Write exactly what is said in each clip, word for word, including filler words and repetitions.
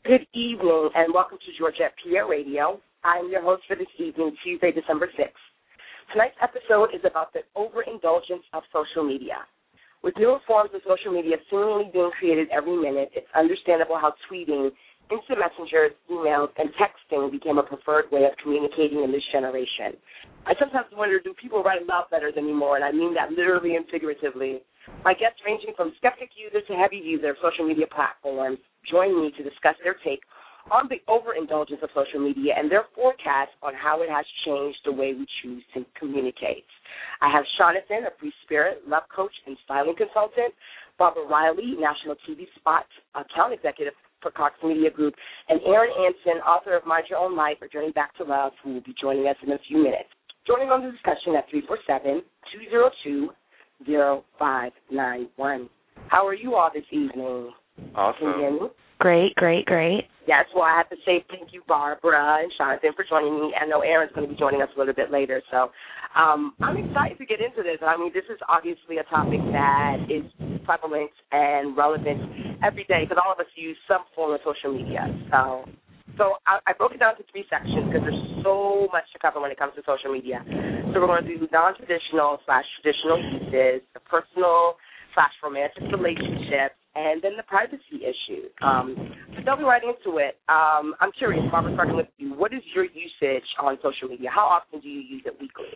Good evening, and welcome to Georgette Pierre Radio. I'm your host for this evening, Tuesday, December sixth. Tonight's episode is about the overindulgence of social media. With newer forms of social media seemingly being created every minute, it's understandable how tweeting, instant messengers, emails, and texting became a preferred way of communicating in this generation. I sometimes wonder, do people write love letters anymore? And I mean that literally and figuratively. My guests, ranging from skeptic users to heavy users of social media platforms, join me to discuss their take on the overindulgence of social media and their forecast on how it has changed the way we choose to communicate. I have Jonathan, a free spirit, love coach, and styling consultant, Barbara Riley, national T V spot account executive for Cox Media Group, and Aaron Anson, author of Mind Your Own Life, or Journey Back to Love, who will be joining us in a few minutes. Joining on the discussion at three four seven, two zero two, zero five nine one. How are you all this evening? Awesome. Can you hear me? Great, great, great. Yes, well, I have to say thank you, Barbara and Jonathan, for joining me. I know Aaron's going to be joining us a little bit later, so um, I'm excited to get into this. I mean, this is obviously a topic that is prevalent and relevant every day because all of us use some form of social media. So, so I, I broke it down to three sections because there's so much to cover when it comes to social media. So we're going to do non-traditional slash traditional uses, the personal slash romantic relationships, and then the privacy issue. Um, so delving right into it, um, I'm curious, Barbara, starting with you, what is your usage on social media? How often do you use it weekly?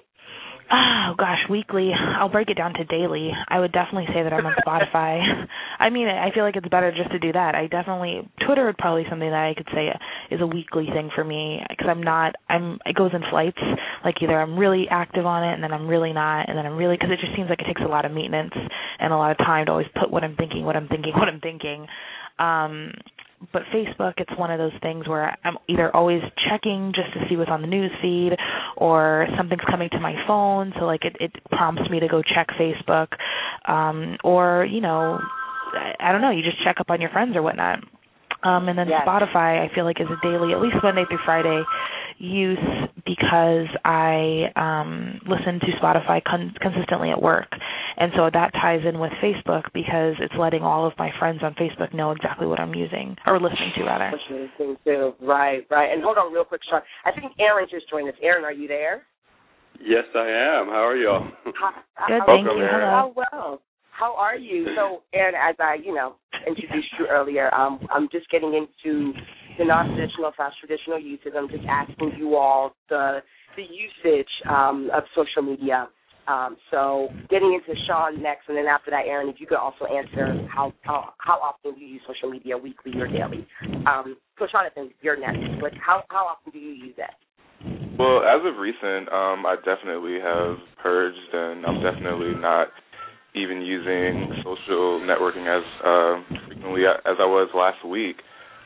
Oh, gosh, weekly. I'll break it down to daily. I would definitely say that I'm on Spotify. I mean, I feel like it's better just to do that. I definitely, Twitter would probably be something that I could say is a weekly thing for me because I'm not, I'm, it goes in flights. Like either I'm really active on it and then I'm really not, and then I'm really, because it just seems like it takes a lot of maintenance and a lot of time to always put what I'm thinking, what I'm thinking, what I'm thinking. Um, But Facebook, it's one of those things where I'm either always checking just to see what's on the news feed or something's coming to my phone, so like it, it prompts me to go check Facebook. Um, or, you know, I, I don't know, you just check up on your friends or whatnot. Um, and then yes. Spotify, I feel like, is a daily, at least Monday through Friday, use because I um, listen to Spotify con- consistently at work. And so that ties in with Facebook because it's letting all of my friends on Facebook know exactly what I'm using, or listening to, rather. Listening to, right, right. And hold on real quick, Sean. I think Aaron just joined us. Aaron, are you there? Yes, I am. How are y'all? Hi, Good, how, thank welcome, you. Aaron. Hello. How well? How are you? So, Aaron, as I, you know, introduced you earlier, um, I'm just getting into the non-traditional slash traditional uses. I'm just asking you all the the usage um, of social media. Um, so getting into Sean next, and then after that, Aaron, if you could also answer how how, how often do you use social media, weekly or daily? Um, so Jonathan, you're next, but how, how often do you use it? Well, as of recent, um, I definitely have purged, and I'm definitely not even using social networking as uh, frequently as I was last week.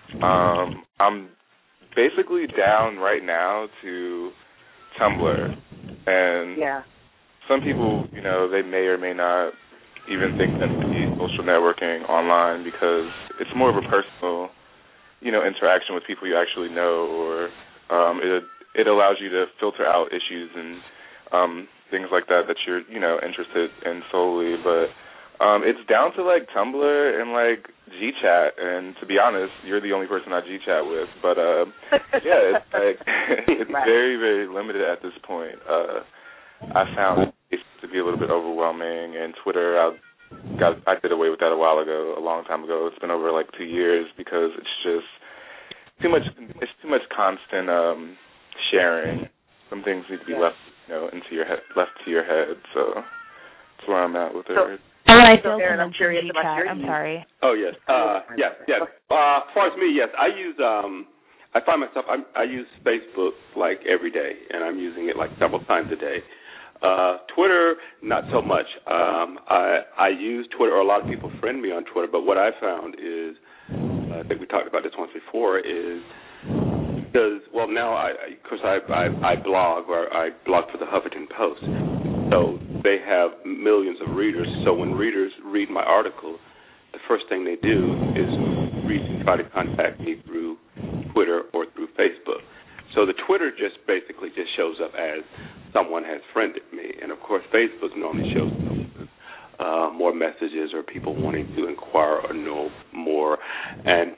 Um, I'm basically down right now to Tumblr, and yeah. some people, you know, they may or may not even think that we need social networking online because it's more of a personal, you know, interaction with people you actually know, or um, it it allows you to filter out issues and um, things like that that you're, you know, interested in solely. But um, it's down to like Tumblr and like GChat, and to be honest, you're the only person I GChat with. But uh, yeah, it's like it's right. very very limited at this point. Uh, I found it to be a little bit overwhelming, and Twitter, I got I did away with that a while ago, a long time ago. It's been over like two years because it's just too much. It's too much constant um, sharing. Some things need to be left, you know, into your head, left to your head. So that's where I'm at with it. So, Oh, I so Aaron, I'm curious about your I'm sorry. Oh yes, uh, yes, yes. Uh, as far as me, yes, I use. Um, I find myself. I'm, I use Facebook like every day, and I'm using it like several times a day. Uh, Twitter, not so much. Um, I, I use Twitter, or a lot of people friend me on Twitter, but what I found is, uh, I think we talked about this once before, is because, well, now, I, of course, I, I, I blog, or I blog for the Huffington Post, so they have millions of readers, so when readers read my article, the first thing they do is read and try to contact me through Twitter or through Facebook. So the Twitter just basically just shows up as someone has friended me. And, of course, Facebook normally shows uh, more messages or people wanting to inquire or know more and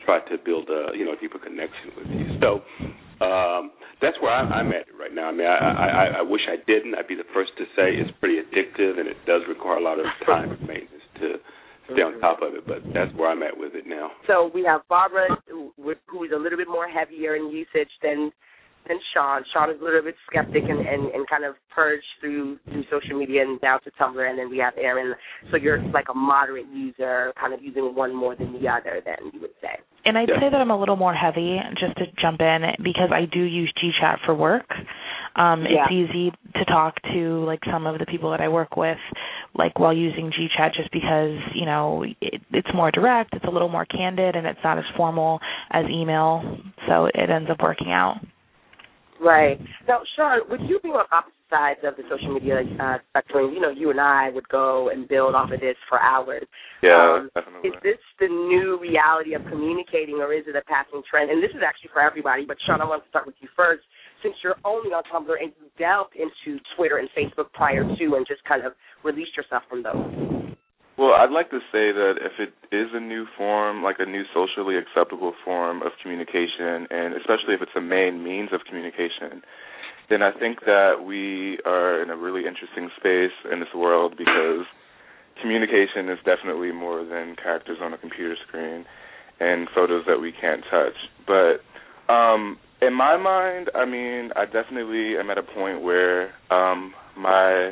try to build a you know deeper connection with you. So um, that's where I'm, I'm at right now. I mean, I, I, I wish I didn't. I'd be the first to say it's pretty addictive, and it does require a lot of time and maintenance to stay on top of it. But that's where I'm at with it now. So we have Barbara, who is a little bit more heavier in usage than than Sean. Sean is a little bit skeptic and, and, and kind of purged through through social media and down to Tumblr, and then we have Aaron. So you're like a moderate user, kind of using one more than the other, then you would say. And I'd Yeah. say that I'm a little more heavy, just to jump in, because I do use GChat for work. Um, Yeah. It's easy to talk to, like, some of the people that I work with, like, while using GChat, just because, you know, it, it's more direct, it's a little more candid, and it's not as formal as email, so it ends up working out. Right. Now, Sean, with you being on opposite sides of the social media uh, spectrum, you know, you and I would go and build off of this for hours. Yeah, um, definitely. Is this the new reality of communicating, or is it a passing trend? And this is actually for everybody, but Sean, I want to start with you first, since you're only on Tumblr and you delved into Twitter and Facebook prior to and just kind of released yourself from those. Well, I'd like to say that if it is a new form, like a new socially acceptable form of communication, and especially if it's a main means of communication, then I think that we are in a really interesting space in this world, because communication is definitely more than characters on a computer screen and photos that we can't touch. But um, in my mind, I mean, I definitely am at a point where um, my...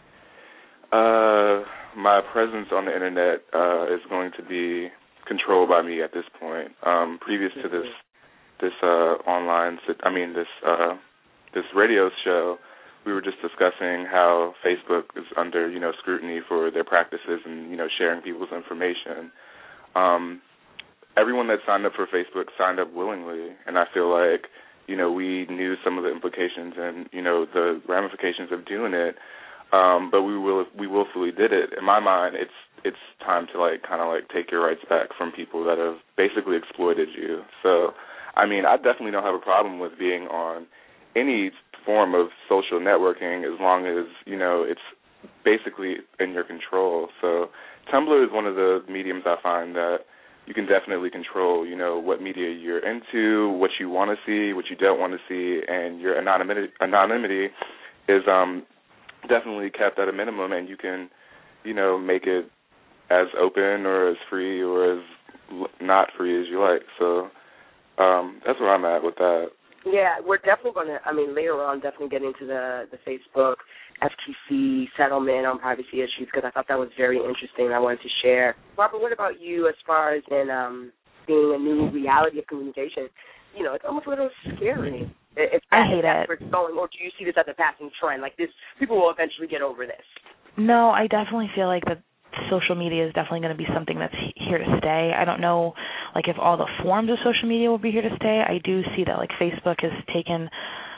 Uh, my presence on the internet uh, is going to be controlled by me at this point. Um, previous to this, this uh, online, I mean this uh, this radio show, we were just discussing how Facebook is under you know scrutiny for their practices and you know sharing people's information. Um, everyone that signed up for Facebook signed up willingly, and I feel like you know we knew some of the implications and you know the ramifications of doing it. Um, but we will we willfully did it. In my mind, it's it's time to like kind of like take your rights back from people that have basically exploited you. So, I mean, I definitely don't have a problem with being on any form of social networking as long as you know it's basically in your control. So, Tumblr is one of the mediums I find that you can definitely control. You know what media you're into, what you want to see, what you don't want to see, and your anonymity anonymity is um. definitely kept at a minimum, and you can, you know, make it as open or as free or as not free as you like. So um, that's where I'm at with that. Yeah, we're definitely going to, I mean, later on, definitely get into the, the Facebook F T C settlement on privacy issues, because I thought that was very interesting and I wanted to share. Barbara, what about you as far as in um, being a new reality of communication? You know, it's almost a little scary. If I hate that's it. where it's going, or do you see this as a passing trend? Like this, people will eventually get over this. No, I definitely feel like that social media is definitely going to be something that's here to stay. I don't know, like, if all the forms of social media will be here to stay. I do see that, like, Facebook has taken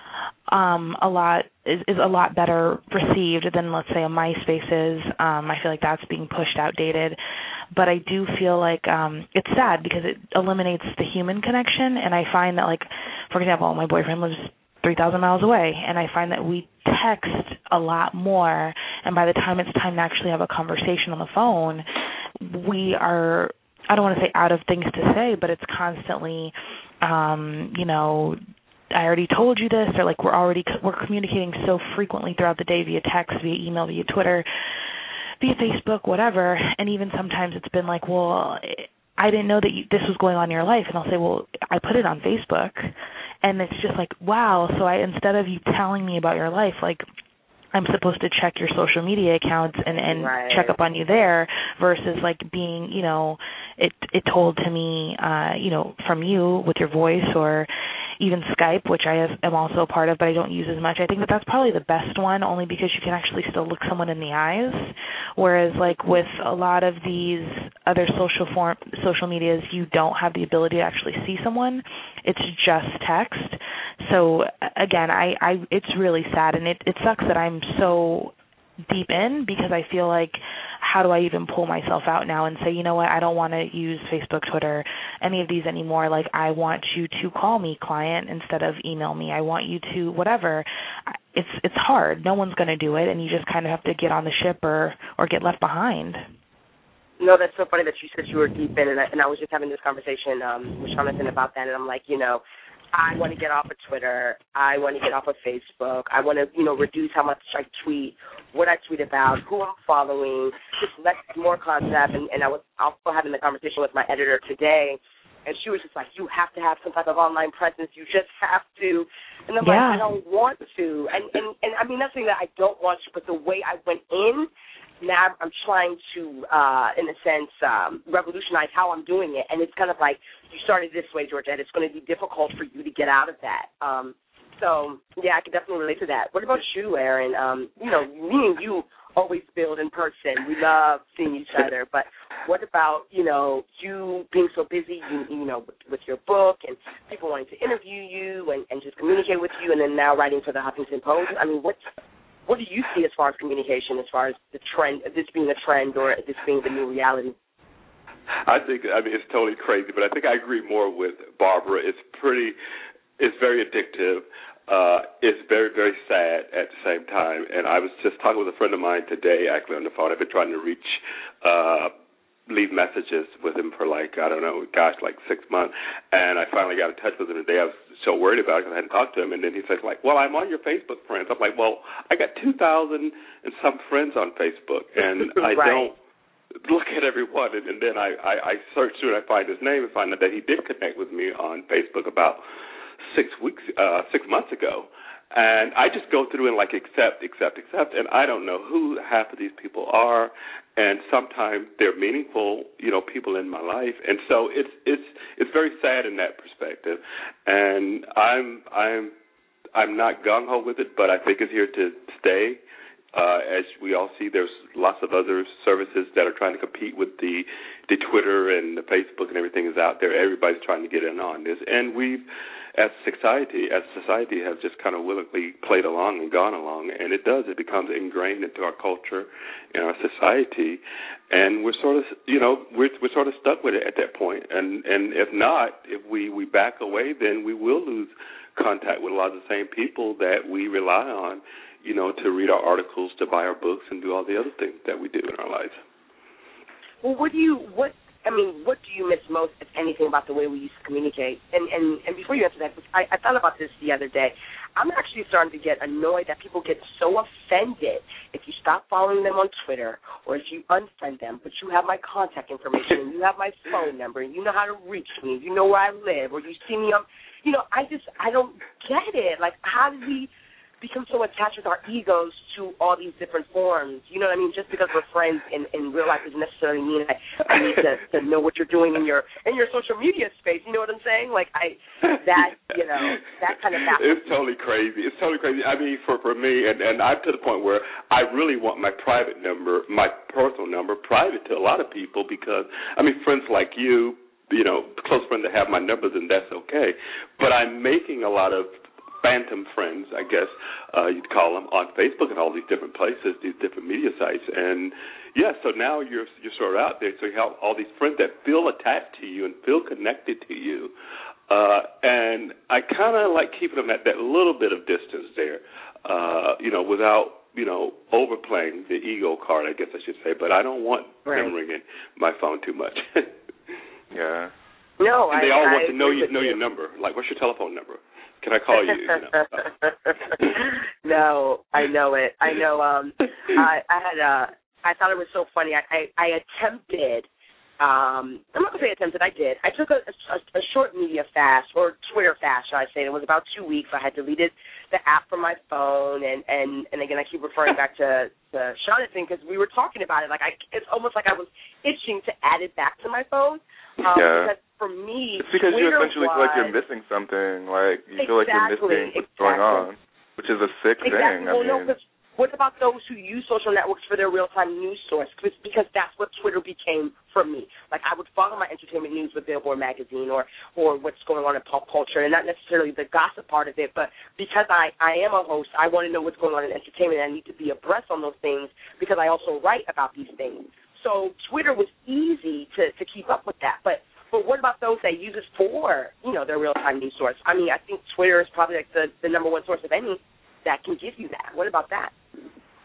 um, a lot, is, is a lot better received than, let's say, a MySpace is. Um, I feel like that's being pushed outdated. But I do feel like um, it's sad because it eliminates the human connection, and I find that, like, for example, my boyfriend lives three thousand miles away, and I find that we text a lot more, and by the time it's time to actually have a conversation on the phone, we are, I don't want to say out of things to say, but it's constantly, um, you know, I already told you this, or like we're already, we're communicating so frequently throughout the day via text, via email, via Twitter, via Facebook, whatever, and even sometimes it's been like, well, I didn't know that you, this was going on in your life, and I'll say, well, I put it on Facebook, and it's just like, wow, so I, instead of you telling me about your life, like, I'm supposed to check your social media accounts and, and right. check up on you there versus, like, being, you know, it it told to me, uh, you know, from you with your voice, or even Skype, which I am also a part of, but I don't use as much. I think that that's probably the best one, only because you can actually still look someone in the eyes, whereas, like, with a lot of these other social form social medias, you don't have the ability to actually see someone. It's just text. So, again, I, I it's really sad, and it, it sucks that I'm so deep in, because I feel like, how do I even pull myself out now and say, you know what, I don't want to use Facebook, Twitter, any of these anymore. Like, I want you to call me, client, instead of email me. I want you to whatever. It's it's hard. No one's going to do it, and you just kind of have to get on the ship or, or get left behind. No, that's so funny that you said you were deep in, and I, and I was just having this conversation um, with Jonathan about that, and I'm like, you know, I want to get off of Twitter. I want to get off of Facebook. I want to, you know, reduce how much I tweet, what I tweet about, who I'm following, just less, more concept. And, and I was also having the conversation with my editor today, and she was just like, you have to have some type of online presence. You just have to. And I'm yeah. like, I don't want to. And, and, and I mean, not saying that I don't want to, but the way I went in, now I'm trying to, uh, in a sense, um, revolutionize how I'm doing it. And it's kind of like, you started this way, Georgette. It's going to be difficult for you to get out of that. Um, so, yeah, I can definitely relate to that. What about you, Aaron? Um, you know, me and you always build in person. We love seeing each other. But what about, you know, you being so busy, you, you know, with, with your book and people wanting to interview you and, and just communicate with you, and then now writing for the Huffington Post? I mean, what's What do you see as far as communication, as far as the trend, this being a trend or this being the new reality? I think, I mean, it's totally crazy, but I think I agree more with Barbara. It's pretty, it's very addictive. Uh, it's very, very sad at the same time. And I was just talking with a friend of mine today, actually, on the phone. I've been trying to reach, uh, leave messages with him for like, I don't know, gosh, like six months. And I finally got in touch with him today. I was so worried about it because I hadn't talked to him. And then he says, like, well, I'm on your Facebook friends. I'm like, well, I got two thousand and some friends on Facebook, and I right. don't look at everyone. And, and then I, I, I search through and I find his name and find out that he did connect with me on Facebook about six weeks, uh, six months ago. And I just go through and, like, accept, accept, accept, and I don't know who half of these people are, and sometimes they're meaningful, you know, people in my life. And so it's it's it's very sad in that perspective. And I'm I'm I'm not gung-ho with it, but I think it's here to stay. Uh, as we all see, there's lots of other services that are trying to compete with the the Twitter and the Facebook and everything is out there. Everybody's trying to get in on this. And we've, as society, as society, have just kind of willingly played along and gone along. And it does. It becomes ingrained into our culture and our society. And we're sort of, you know, we're we're sort of stuck with it at that point. And and if not, if we, we back away, then we will lose contact with a lot of the same people that we rely on, you know, to read our articles, to buy our books, and do all the other things that we do in our lives. Well, what do you, what, I mean, what do you miss most, if anything, about the way we used to communicate? And and, and before you answer that, I, I thought about this the other day. I'm actually starting to get annoyed that people get so offended if you stop following them on Twitter or if you unfriend them, but you have my contact information and you have my phone number and you know how to reach me, you know where I live, or you see me on, you know, I just, I don't get it. Like, how did we become so attached with our egos to all these different forms? You know what I mean? Just because we're friends in, in real life doesn't necessarily mean I, I need to, to know what you're doing in your in your social media space. You know what I'm saying? Like, I that you know that kind of happens. It's totally crazy. It's totally crazy. I mean, for for me, and and I'm to the point where I really want my private number, my personal number, private to a lot of people, because I mean, friends like you, you know, close friends that have my numbers, and that's okay. But I'm making a lot of phantom friends, I guess uh, you'd call them, on Facebook and all these different places, these different media sites. And, yeah, so now you're you're sort of out there, so you have all these friends that feel attached to you and feel connected to you. Uh, and I kind of like keeping them at that little bit of distance there, uh, you know, without, you know, overplaying the ego card, I guess I should say. But I don't want right. them ringing my phone too much. Yeah. No, and they I, all I want to know you know you. your number. Like, what's your telephone number? Can I call you? you know? No, I know it. I know. Um, I, I had a. I thought it was so funny. I, I, I attempted. Um, I'm not gonna say attempted. I did. I took a, a, a short media fast, or Twitter fast, should I say? It was about two weeks. I had deleted the app from my phone, and, and, and again, I keep referring back to, to Jonathan because we were talking about it. Like, I, it's almost like I was itching to add it back to my phone. Um, yeah. Because for me, it's because Twitter you essentially was, feel like you're missing something. Like you exactly, feel like you're missing what's exactly. going on, which is a sick exactly. thing. Well, I no, mean, because what about those who use social networks for their real-time news source? Cause, because that's what Twitter became for me. Like, I would follow my entertainment news with Billboard magazine or or what's going on in pop culture, and not necessarily the gossip part of it, but because I, I am a host, I want to know what's going on in entertainment, and I need to be abreast on those things because I also write about these things. So Twitter was easy to, to keep up with that, but But what about those that use it for, you know, their real-time news source? I mean, I think Twitter is probably like the, the number one source of any that can give you that. What about that?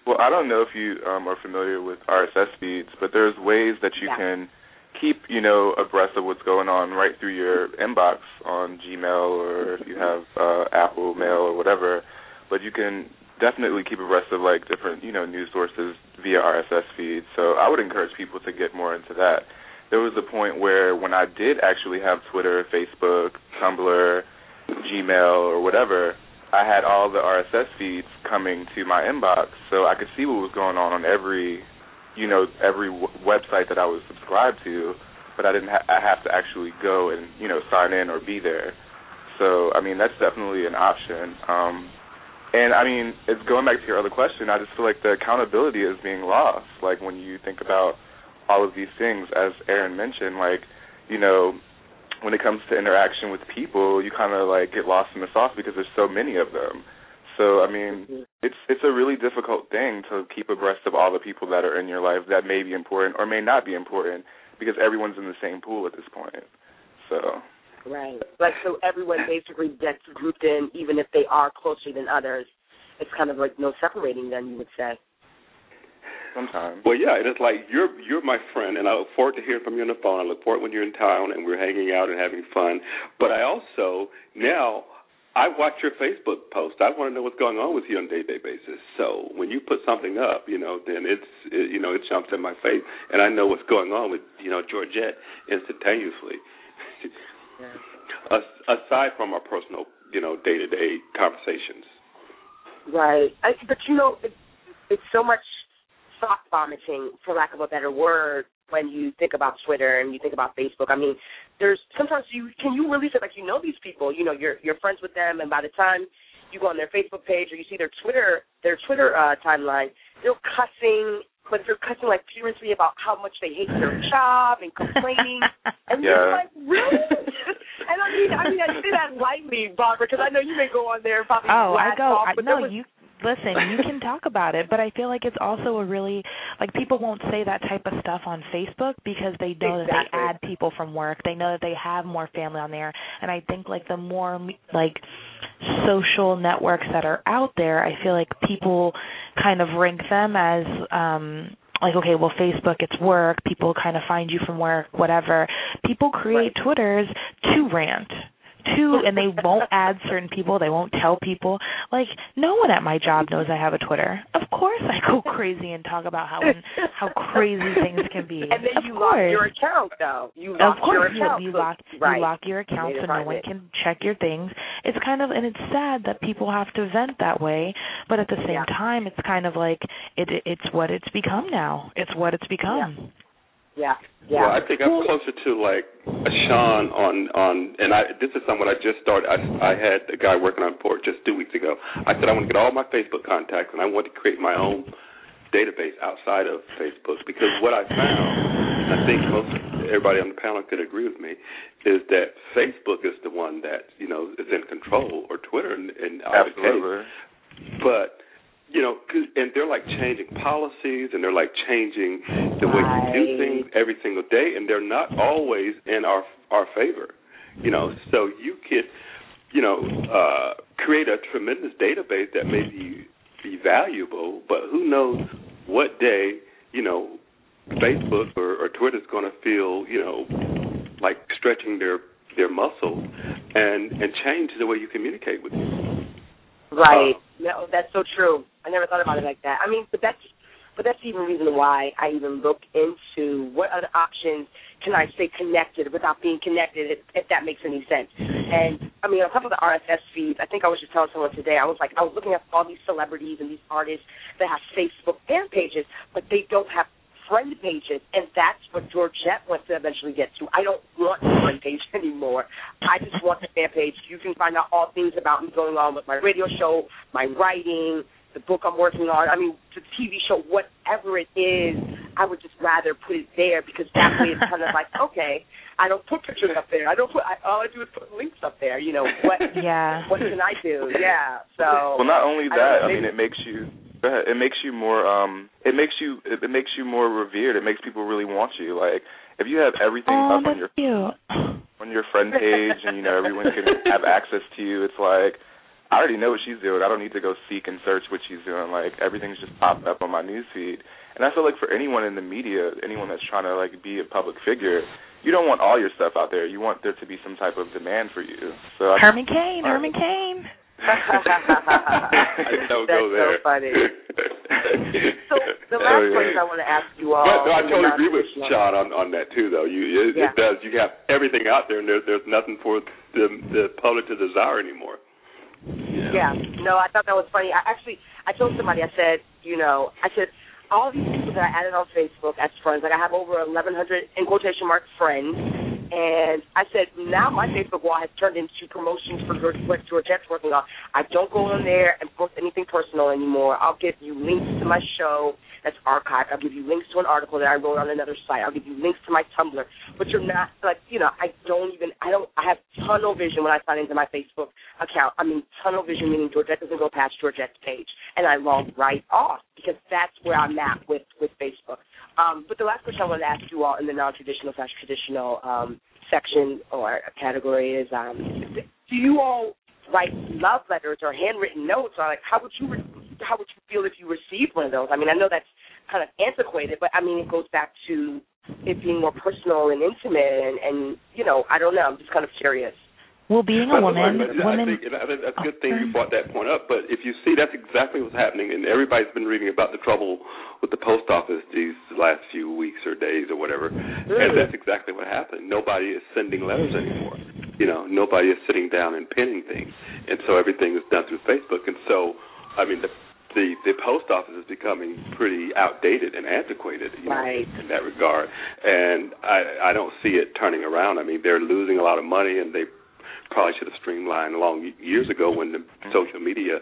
Well, I don't know if you um, are familiar with R S S feeds, but there's ways that you yeah. can keep, you know, abreast of what's going on right through your inbox on Gmail or if you have uh, Apple Mail or whatever. But you can definitely keep abreast of, like, different, you know, news sources via R S S feeds. So I would encourage people to get more into that. There was a point where when I did actually have Twitter, Facebook, Tumblr, Gmail, or whatever, I had all the R S S feeds coming to my inbox, so I could see what was going on on every, you know, every w- website that I was subscribed to, but I didn't ha- I have to actually go and, you know, sign in or be there. So, I mean, that's definitely an option. Um, and, I mean, it's going back to your other question, I just feel like the accountability is being lost. Like, when you think about all of these things, as Aaron mentioned, like, you know, when it comes to interaction with people, you kind of, like, get lost in the sauce because there's so many of them. So, I mean, mm-hmm. it's it's a really difficult thing to keep abreast of all the people that are in your life that may be important or may not be important because everyone's in the same pool at this point. So. Right. Like, so everyone basically gets grouped in, even if they are closer than others. It's kind of like no separating then, you would say. Sometimes. Well, yeah, it is like you're you're my friend, and I look forward to hearing from you on the phone. I look forward when you're in town and we're hanging out and having fun. But I also, now, I watch your Facebook post. I want to know what's going on with you on a day-to-day basis. So when you put something up, you know, then it's, it, you know, it jumps in my face, and I know what's going on with, you know, Georgette instantaneously. Yeah. As, aside from our personal, you know, day-to-day conversations. Right. I, but, you know, it, it's so much sock vomiting, for lack of a better word, when you think about Twitter and you think about Facebook. I mean, there's sometimes you can you really feel like you know these people. You know, you're you're friends with them, and by the time you go on their Facebook page or you see their Twitter their Twitter uh, timeline, they're cussing, but they're cussing like furiously about how much they hate their job and complaining. And yeah. You're like, really? And I mean, I mean, I say that lightly, Barbara, because I know you may go on there and probably. Oh, I go. Off, I, no, was, you. Listen, you can talk about it, but I feel like it's also a really, like, people won't say that type of stuff on Facebook because they know exactly. that they add people from work. They know that they have more family on there. And I think, like, the more, like, social networks that are out there, I feel like people kind of rank them as, um, like, okay, well, Facebook, it's work. People kind of find you from work, whatever. People create right. Twitters to rant. Too, and they won't add certain people. They won't tell people. Like, no one at my job knows I have a Twitter. Of course I go crazy and talk about how how crazy things can be. And then of you course. lock your account, though. You lock of course, your account. You, you, lock, right. you lock your account so no one can check your things. It's kind of, and it's sad that people have to vent that way, but at the same yeah. time, it's kind of like it, it, it's what it's become now. It's what it's become. Yeah. Yeah, yeah. Well, I think I'm closer to like a Sean on on, and I this is something I just started. I I had a guy working on Port just two weeks ago. I said I want to get all my Facebook contacts, and I want to create my own database outside of Facebook because what I found, and I think most everybody on the panel could agree with me, is that Facebook is the one that you know is in control, or Twitter, and, and absolutely, but. You know, and they're like changing policies, and they're like changing the way you do things every single day, and they're not always in our our favor. You know, so you could, you know, uh, create a tremendous database that may be, be valuable, but who knows what day, you know, Facebook or, or Twitter is going to feel, you know, like stretching their their muscles and and change the way you communicate with people. Right. No, that's so true. I never thought about it like that. I mean, but that's but that's even the reason why I even look into what other options can I stay connected without being connected, if, if that makes any sense. And, I mean, on top of the R S S feeds, I think I was just telling someone today, I was like, I was looking at all these celebrities and these artists that have Facebook fan pages, but they don't have friend pages, and that's what Georgette wants to eventually get to. I don't want a friend page anymore. I just want the fan page. You can find out all things about me going on with my radio show, my writing, the book I'm working on, I mean, the T V show, whatever it is, I would just rather put it there because that way it's kind of like, okay, I don't put pictures up there. I don't put, I, all I do is put links up there. You know, what yeah. What can I do? Yeah, so. Well, not only that, I, I mean, it makes you, go ahead, it makes you more, um, it makes you, it, it makes you more revered. It makes people really want you. Like, if you have everything oh, up on your, cute. on your friend page and, you know, everyone can have access to you, it's like, I already know what she's doing. I don't need to go seek and search what she's doing. Like, everything's just popping up on my newsfeed. And I feel like for anyone in the media, anyone that's trying to, like, be a public figure, you don't want all your stuff out there. You want there to be some type of demand for you. So Herman Cain, Herman Cain. I don't That's go there. so funny. So the last oh, yeah. question I want to ask you all. But no, I totally agree with Sean on, on that too, though. You it, yeah. it does. You have everything out there, and there, there's nothing for the the public to desire anymore. Yeah. yeah. No, I thought that was funny. I actually, I told somebody, I said, you know, I said, all these people that I added on Facebook as friends, like I have over eleven hundred in quotation marks friends, and I said, now my Facebook wall has turned into promotions for what Georgette's working on. I don't go on there and post anything personal anymore. I'll give you links to my show that's archived. I'll give you links to an article that I wrote on another site. I'll give you links to my Tumblr. But you're not, like, you know, I don't even, I don't, I have tunnel vision when I sign into my Facebook account. I mean, tunnel vision meaning Georgette doesn't go past Georgette's page. And I log right off because that's where I'm at with, with Facebook. Um, but the last question I wanted to ask you all in the non-traditional slash traditional um, section or category is, um, do you all write love letters or handwritten notes? Or like, how would you re- how would you feel if you received one of those? I mean, I know that's kind of antiquated, but I mean, it goes back to it being more personal and intimate, and, and you know, I don't know. I'm just kind of curious. Well, being a woman, I women. think, I think that's a good thing you brought that point up. But if you see, that's exactly what's happening, and everybody's been reading about the trouble with the post office these last few weeks or days or whatever, mm. and that's exactly what happened. Nobody is sending letters anymore. You know, nobody is sitting down and penning things, and so everything is done through Facebook. And so, I mean, the the, the post office is becoming pretty outdated and antiquated, you right. know, in that regard. And I I don't see it turning around. I mean, they're losing a lot of money, and they probably should have streamlined long years ago when the social media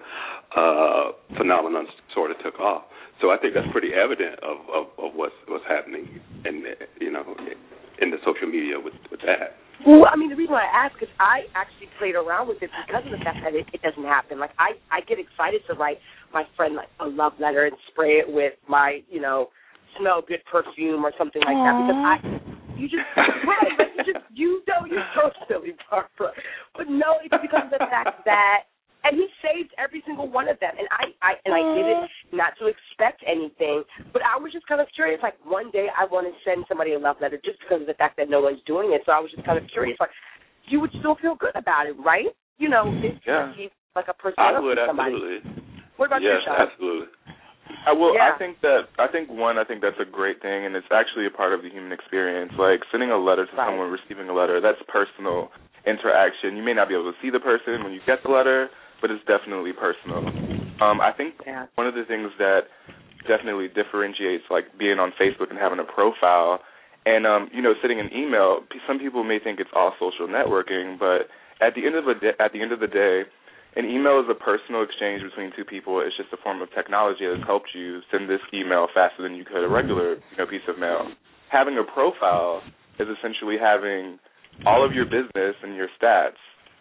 uh, phenomenon sort of took off. So I think that's pretty evident of, of, of what's what's happening, in you know, in the social media with, with that. Well, I mean, the reason why I ask is I actually played around with it because of the fact that it, it doesn't happen. Like, I, I get excited to write my friend, like, a love letter and spray it with my, you know, smell good perfume or something like Aww. that because I, you just, right, like, you just, you know you're so silly, Barbara. But no, it's because of the fact that, and he saved every single one of them, and I, I and I did it not to expect anything, but I was just kind of curious. Like, one day I want to send somebody a love letter just because of the fact that no one's doing it. So I was just kind of curious. Like, you would still feel good about it, right? You know, it's yeah. like a person. I would somebody. absolutely. What about yes, you, Sean? absolutely. I will. Yeah. I think that. I think one. I think that's a great thing, and it's actually a part of the human experience. Like sending a letter to right. someone, receiving a letter. That's personal interaction. You may not be able to see the person when you get the letter, but it's definitely personal. Um, I think yeah. one of the things that definitely differentiates, like, being on Facebook and having a profile and, um, you know, sending an email, some people may think it's all social networking, but at the end of the day, at the end of the day, an email is a personal exchange between two people. It's just a form of technology that has helped you send this email faster than you could a regular, you know, piece of mail. Having a profile is essentially having all of your business and your stats,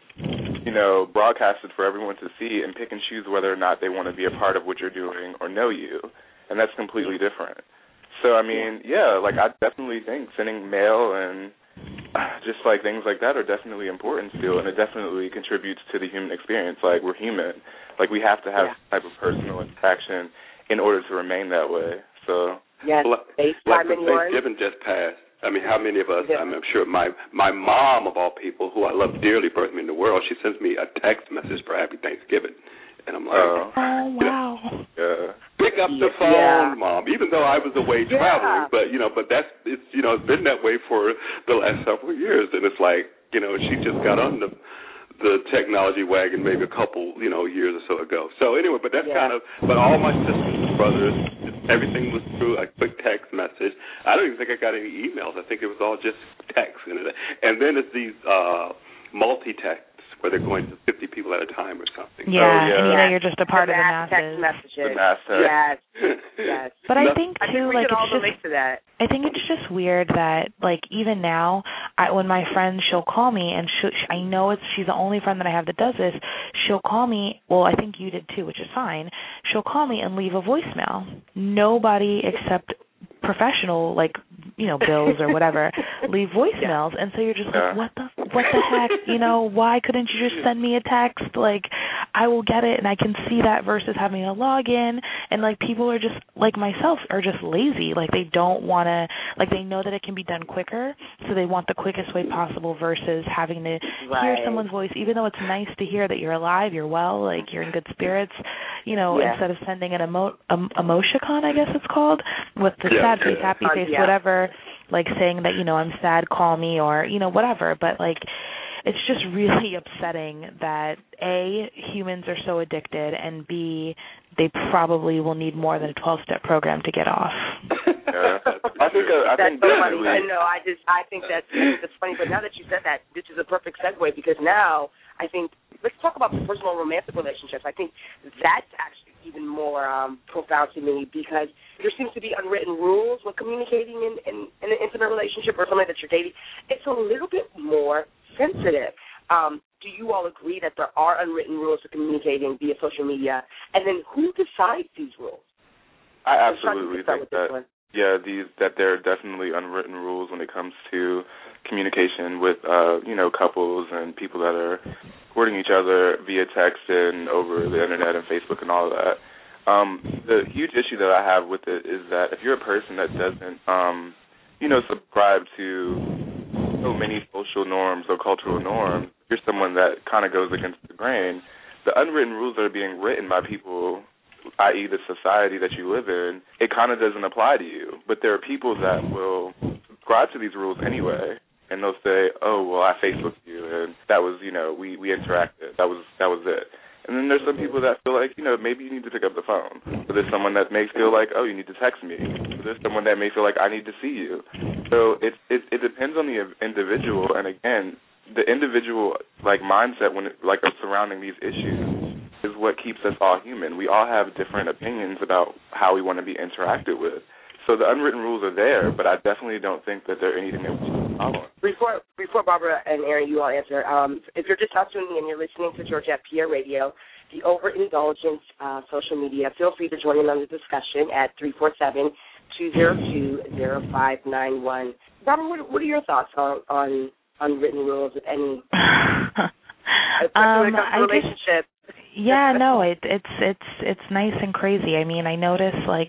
you know, broadcasted for everyone to see and pick and choose whether or not they want to be a part of what you're doing or know you, and that's completely different. So, I mean, yeah, like, I definitely think sending mail and just, like, things like that are definitely important still, and it definitely contributes to the human experience. Like, we're human. Like, we have to have yeah. some type of personal interaction in order to remain that way. So, yes, well, like when Thanksgiving just passed, I mean, how many of us, yeah. I'm sure my my mom, of all people, who I love dearly, birthed me in the world, she sends me a text message for Happy Thanksgiving. And I'm like, oh, oh wow. Yeah. Pick up the phone, yeah. Mom, even though I was away yeah. traveling. But, you know, but that's, it's, you know, it's been that way for the last several years. And it's like, you know, she just got on the the technology wagon maybe a couple, you know, years or so ago. So anyway, but that's yeah. kind of, but all my sisters and brothers, everything was through a quick text message. I don't even think I got any emails. I think it was all just text. And, and then it's these uh, multi-texts where they're going to fifty people at a time or something. Yeah, so, yeah. and you know you're just a part the of the mass masses. Text messages. The mass text. Yes, yes. But no, I think, too, I think we like, can all it's just, relate to that. I think it's just weird that, like, even now, I, when my friend, she'll call me, and she, I know it's she's the only friend that I have that does this, she'll call me, well, I think you did too, which is fine, she'll call me and leave a voicemail. Nobody except professional, like, you know, bills or whatever, leave voicemails, yeah. and so you're just like, what the, what the heck, you know, why couldn't you just send me a text? Like, I will get it, and I can see that versus having to log in. And, like, people are just, like myself, are just lazy. Like, they don't want to, like, they know that it can be done quicker, so they want the quickest way possible versus having to right. hear someone's voice, even though it's nice to hear that you're alive, you're well, like, you're in good spirits, you know, yeah. instead of sending an emo- um, emoticon, I guess it's called, with the yeah. sad face, happy face, uh, yeah. whatever, like saying that, you know, I'm sad, call me, or, you know, whatever. But, like, it's just really upsetting that, A, humans are so addicted, and, B, they probably will need more than a twelve-step program to get off. Yeah. I think, uh, I that's think so definitely. funny. No, I just, I think that's, that's funny. But now that you said that, this is a perfect segue because now I think, let's talk about personal romantic relationships. I think that's actually even more um, profound to me because there seems to be unwritten rules when communicating in, in, in an intimate relationship or somebody that you're dating. It's a little bit more sensitive. Um, do you all agree that there are unwritten rules for communicating via social media? And then who decides these rules? I absolutely think that, yeah, these that there are definitely unwritten rules when it comes to communication with, uh, you know, couples and people that are courting each other via text and over the internet and Facebook and all of that. Um, the huge issue that I have with it is that if you're a person that doesn't, um, you know, subscribe to so many social norms or cultural norms, you're someone that kind of goes against the grain, the unwritten rules that are being written by people, that is the society that you live in, it kind of doesn't apply to you. But there are people that will subscribe to these rules anyway, and they'll say, oh, well, I Facebooked you, and that was, you know, we, we interacted. That was that was it. And then there's some people that feel like, you know, maybe you need to pick up the phone. But there's someone that may feel like, oh, you need to text me. There's someone that may feel like, I need to see you. So it it, it depends on the individual. And, again, the individual, like, mindset when it, like, surrounding these issues is what keeps us all human. We all have different opinions about how we want to be interacted with. So the unwritten rules are there, but I definitely don't think that they're anything that we should follow. Before, before Barbara and Aaron, you all answer, um, if you're just now tuning in, you're listening to Georgette Pierre Radio, the Overindulgence uh, social media, feel free to join in on the discussion at three four seven, two zero two, zero five nine one. Barbara, what, what are your thoughts on, on unwritten rules, if any, especially um, when it comes to relationships? Yeah, no, it, it's it's it's nice and crazy. I mean, I notice, like,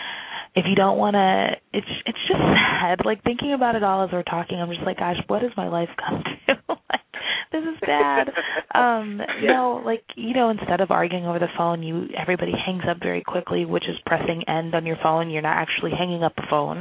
if you don't want to, it's it's just sad. Like, thinking about it all as we're talking, I'm just like, gosh, what has my life come to? Like, this is bad. Um, yeah. No, like, you know, instead of arguing over the phone, you everybody hangs up very quickly, which is pressing end on your phone. You're not actually hanging up the phone.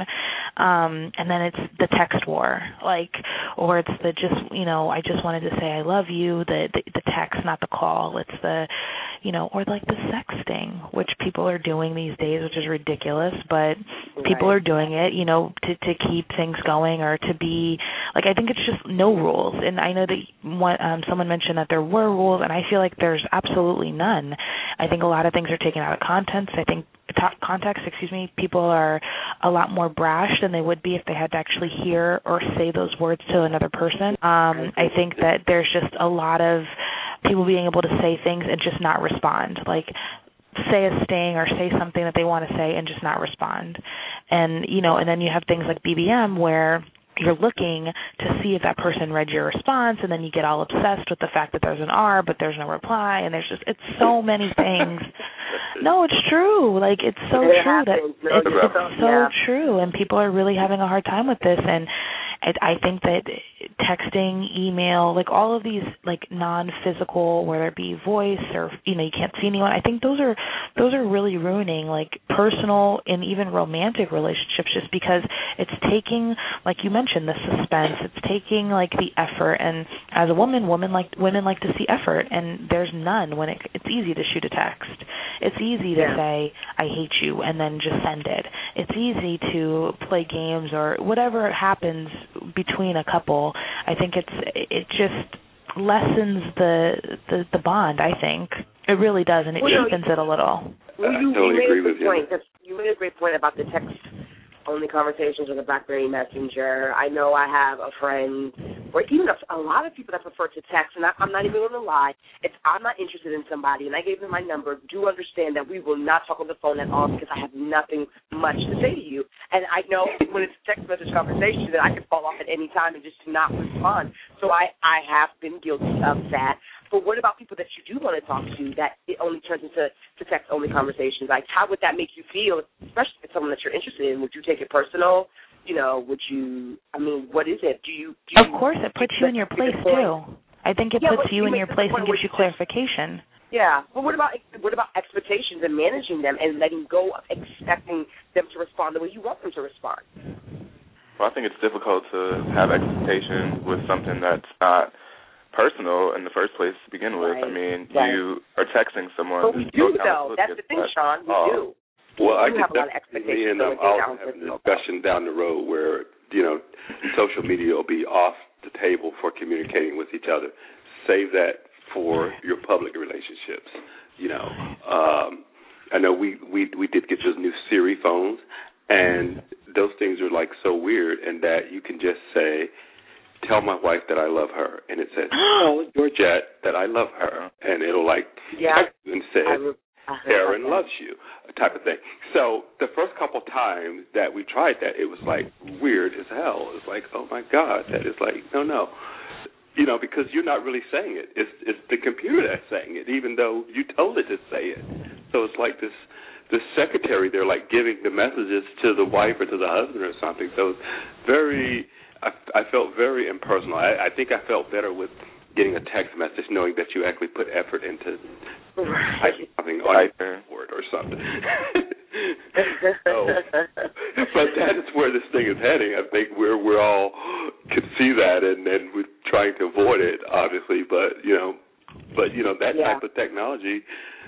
Um, and then it's the text war, like, or it's the just, you know, I just wanted to say I love you, the, the, the text, not the call. It's the, you know, or like the sexting, which people are doing these days, which is ridiculous, but people right. are doing it, you know, to, to keep things going or to be, like, I think it's just no rules. And I know that one, um, someone mentioned that there were rules, and I feel like there's absolutely none. I think a lot of things are taken out of context. I think context, excuse me, people are a lot more brash than they would be if they had to actually hear or say those words to another person. Um, I think that there's just a lot of people being able to say things and just not respond, like say a sting or say something that they want to say and just not respond. And, you know, and then you have things like B B M where you're looking to see if that person read your response, and then you get all obsessed with the fact that there's an R, but there's no reply, and there's just, it's so many things. No, it's true. Like, it's so it true happens. that no, it's so, so yeah. true, and people are really having a hard time with this, and I, I think that texting, email, like all of these, like, non-physical, whether it be voice or, you know, you can't see anyone, I think those are those are really ruining, like, personal and even romantic relationships, just because it's taking, like you mentioned, the suspense, it's taking, like, the effort, and as a woman, women like women like to see effort, and there's none when it, it's easy to shoot a text. It's easy to yeah. say, I hate you, and then just send it. It's easy to play games or whatever happens between a couple. I think it's it just lessens the the, the bond, I think. It really does, and it well, cheapens it a little. Well, you, I totally you made agree a good with you. point. That's, you made a great point about the text only conversations with the BlackBerry Messenger. I know I have a friend, or even a, a lot of people that prefer to text, and I, I'm not even going to lie. If I'm not interested in somebody and I gave them my number, do understand that we will not talk on the phone at all because I have nothing much to say to you. And I know when it's a text message conversation that I can fall off at any time and just not respond. So I, I have been guilty of that. But what about people that you do want to talk to that it only turns into to text-only conversations? Like, how would that make you feel, especially if it's someone that you're interested in? Would you take it personal? You know, would you, I mean, what is it? Do you, do Of you, course, it puts you in your place, too. I think it yeah, puts you you in your place and gives you clarification. Yeah, but what about what about expectations and managing them and letting go of expecting them to respond the way you want them to respond? Well, I think it's difficult to have expectations with something that's not personal in the first place to begin with. Right. I mean, right. you are texting someone. But we do, though. That's the thing, Sean. We oh. do. Well, I do could have a lot of expectations. Me and um, I'll have a discussion down the road where, you know, social media will be off the table for communicating with each other. Save that for your public relationships. You know, um, I know we, we, we did get those new Siri phones, and those things are, like, so weird in that you can just say, tell my wife that I love her, and it says, tell Georgette that I love her, and it'll, like, yeah. text and say, Aaron loves you, type of thing. So the first couple times that we tried that, it was, like, weird as hell. It's like, oh, my God, that is like, no, no. You know, because you're not really saying it. It's, it's the computer that's saying it, even though you told it to say it. So it's like this this secretary, they're, like, giving the messages to the wife or to the husband or something. So it's very... I, I felt very impersonal. I, I think I felt better with getting a text message knowing that you actually put effort into typing something on your board or something. so, but that is where this thing is heading. I think we're we're all can see that, and, and we're trying to avoid it, obviously. But you know, but you know that yeah. type of technology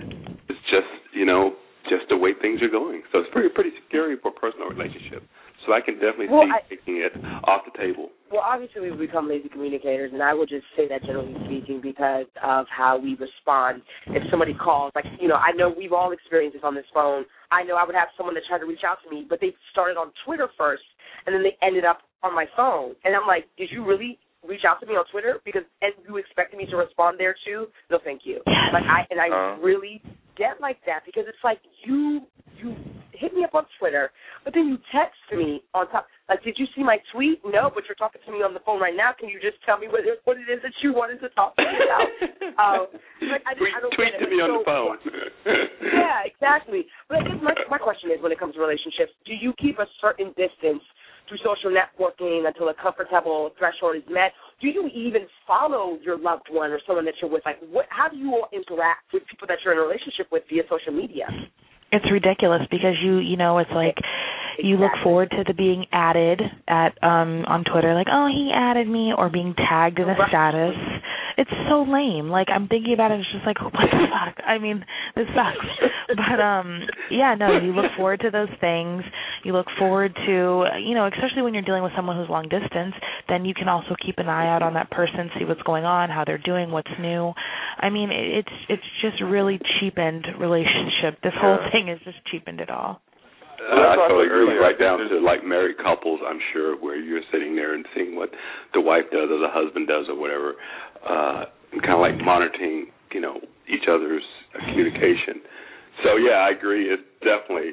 is just you know just the way things are going. So it's pretty pretty scary for personal relationships. So I can definitely well, see I, taking it off the table. Well, obviously we've become lazy communicators, and I will just say that generally speaking because of how we respond. If somebody calls, like, you know, I know we've all experienced this on this phone. I know I would have someone that tried to reach out to me, but they started on Twitter first, and then they ended up on my phone. And I'm like, did you really reach out to me on Twitter? Because and you expected me to respond there too? No, thank you. Like I and I uh, really get like that because it's like you you hit me up on Twitter, but then you text me on top. Like, did you see my tweet? No, but you're talking to me on the phone right now. Can you just tell me what it, what it is that you wanted to talk to me about? um, like, I, tweet I don't tweet get to it. me on so, the phone. Yeah, exactly. But I guess my, my question is, when it comes to relationships, do you keep a certain distance through social networking until a comfortable threshold is met? Do you even follow your loved one or someone that you're with? Like, what? How do you all interact with people that you're in a relationship with via social media? It's ridiculous because you, you know, it's like you look forward to the being added at um on Twitter, like, oh, he added me, or being tagged in a status. It's so lame. Like, I'm thinking about it, it's just like, what the fuck? I mean, this sucks. But, um, yeah, no, you look forward to those things. You look forward to, you know, especially when you're dealing with someone who's long distance, then you can also keep an eye out on that person, see what's going on, how they're doing, what's new. I mean, it's it's just really cheapened relationship. This whole thing has just cheapened it all. Uh, I totally agree. Right down to like married couples, I'm sure, where you're sitting there and seeing what the wife does or the husband does or whatever, uh, and kind of like monitoring, you know, each other's uh, communication. So yeah, I agree. It's definitely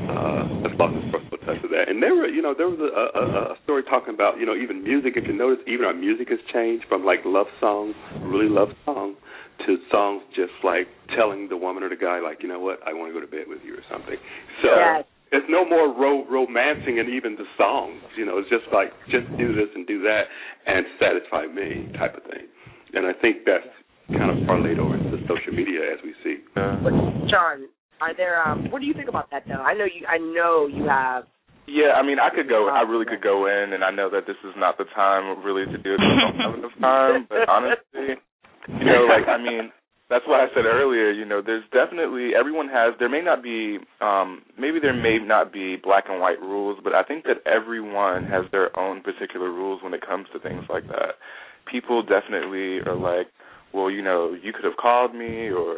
uh, let's talk the personal touch of that. And there were, you know, there was a, a, a story talking about, you know, even music. If you notice, even our music has changed from like love songs, really love songs, to songs just like telling the woman or the guy, like, you know what, I want to go to bed with you or something. So. Yes. It's no more ro- romancing in even the songs. You know, it's just like, just do this and do that and satisfy me type of thing. And I think that's kind of parlayed over into social media as we see. But John, are there? Um, what do you think about that, though? I know you. I know you have. Yeah, I mean, I could go. I really could go in, and I know that this is not the time really to do it. I don't have enough time, but honestly, you know, like I mean. That's why I said earlier, you know, there's definitely, everyone has, there may not be, um, maybe there may not be black and white rules, but I think that everyone has their own particular rules when it comes to things like that. People definitely are like, well, you know, you could have called me, or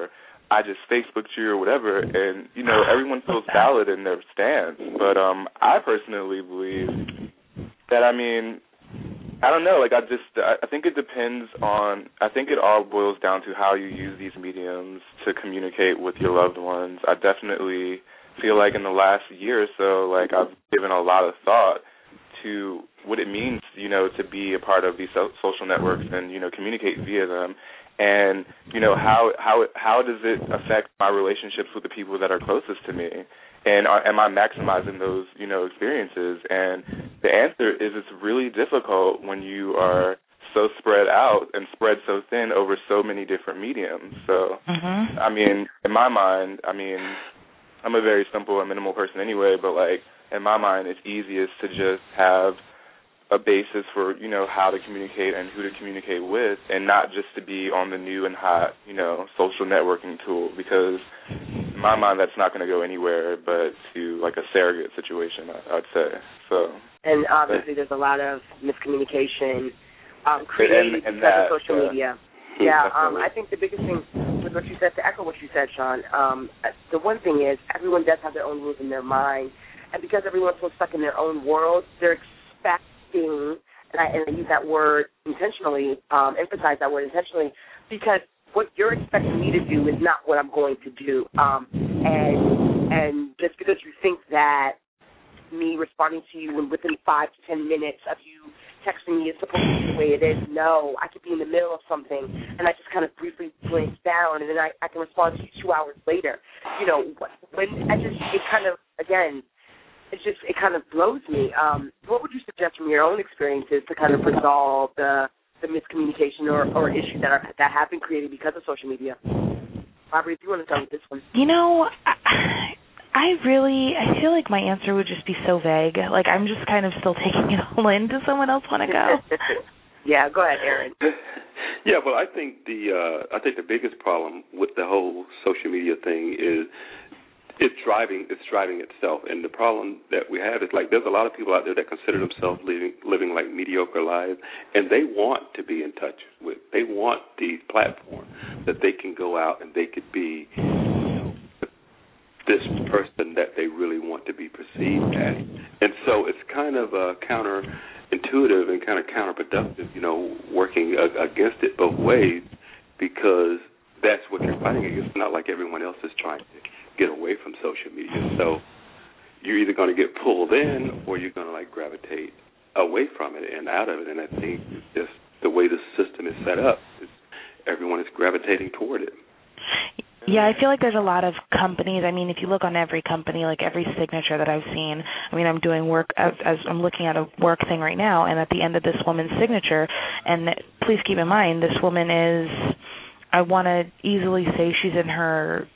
I just Facebooked you or whatever, and, you know, everyone feels valid in their stance. But um, I personally believe that, I mean, I don't know, like, I just, I think it depends on, I think it all boils down to how you use these mediums to communicate with your loved ones. I definitely feel like in the last year or so, like, I've given a lot of thought to what it means, you know, to be a part of these so- social networks and, you know, communicate via them. And, you know, how how how does it affect my relationships with the people that are closest to me? And are, am I maximizing those, you know, experiences? And the answer is it's really difficult when you are so spread out and spread so thin over so many different mediums. So, mm-hmm. I mean, in my mind, I mean, I'm a very simple and minimal person anyway, but, like, in my mind, it's easiest to just have a basis for, you know, how to communicate and who to communicate with, and not just to be on the new and hot, you know, social networking tool, because in my mind that's not going to go anywhere but to, like, a surrogate situation, I'd say. So. And obviously there's a lot of miscommunication um, created and, and because that, of social uh, media. Yeah, um, I think the biggest thing with what you said, to echo what you said, Sean, um, the one thing is everyone does have their own rules in their mind, and because everyone's so stuck in their own world, they're expecting, and I, and I use that word intentionally, um, emphasize that word intentionally, because what you're expecting me to do is not what I'm going to do. Um, and and just because you think that me responding to you within five to ten minutes of you texting me is supposed to be the way it is, no, I could be in the middle of something, and I just kind of briefly glance down, and then I, I can respond to you two hours later. You know, when I just, it kind of, again, It's just, it kind of blows me. Um, what would you suggest from your own experiences to kind of resolve the, the miscommunication or, or issues that are that have been created because of social media? Barbara, if you want to start with this one. You know, I, I really, I feel like my answer would just be so vague. Like, I'm just kind of still taking it all in. Does someone else want to go? Yeah, go ahead, Aaron. Yeah, well, I think the uh, I think the biggest problem with the whole social media thing is It's driving. It's driving itself, and the problem that we have is, like, there's a lot of people out there that consider themselves living living like mediocre lives, and they want to be in touch with. They want these platforms that they can go out and they could be, you know, this person that they really want to be perceived as, and so it's kind of uh, counterintuitive and kind of counterproductive, you know, working uh, against it both ways, because that's what you're fighting against. It's not like everyone else is trying to get away from social media. So you're either going to get pulled in or you're going to, like, gravitate away from it and out of it. And I think just the way the system is set up, is everyone is gravitating toward it. Yeah, I feel like there's a lot of companies. I mean, if you look on every company, like every signature that I've seen, I mean, I'm doing work, as, as I'm looking at a work thing right now, and at the end of this woman's signature, and please keep in mind, this woman is, I want to easily say she's in her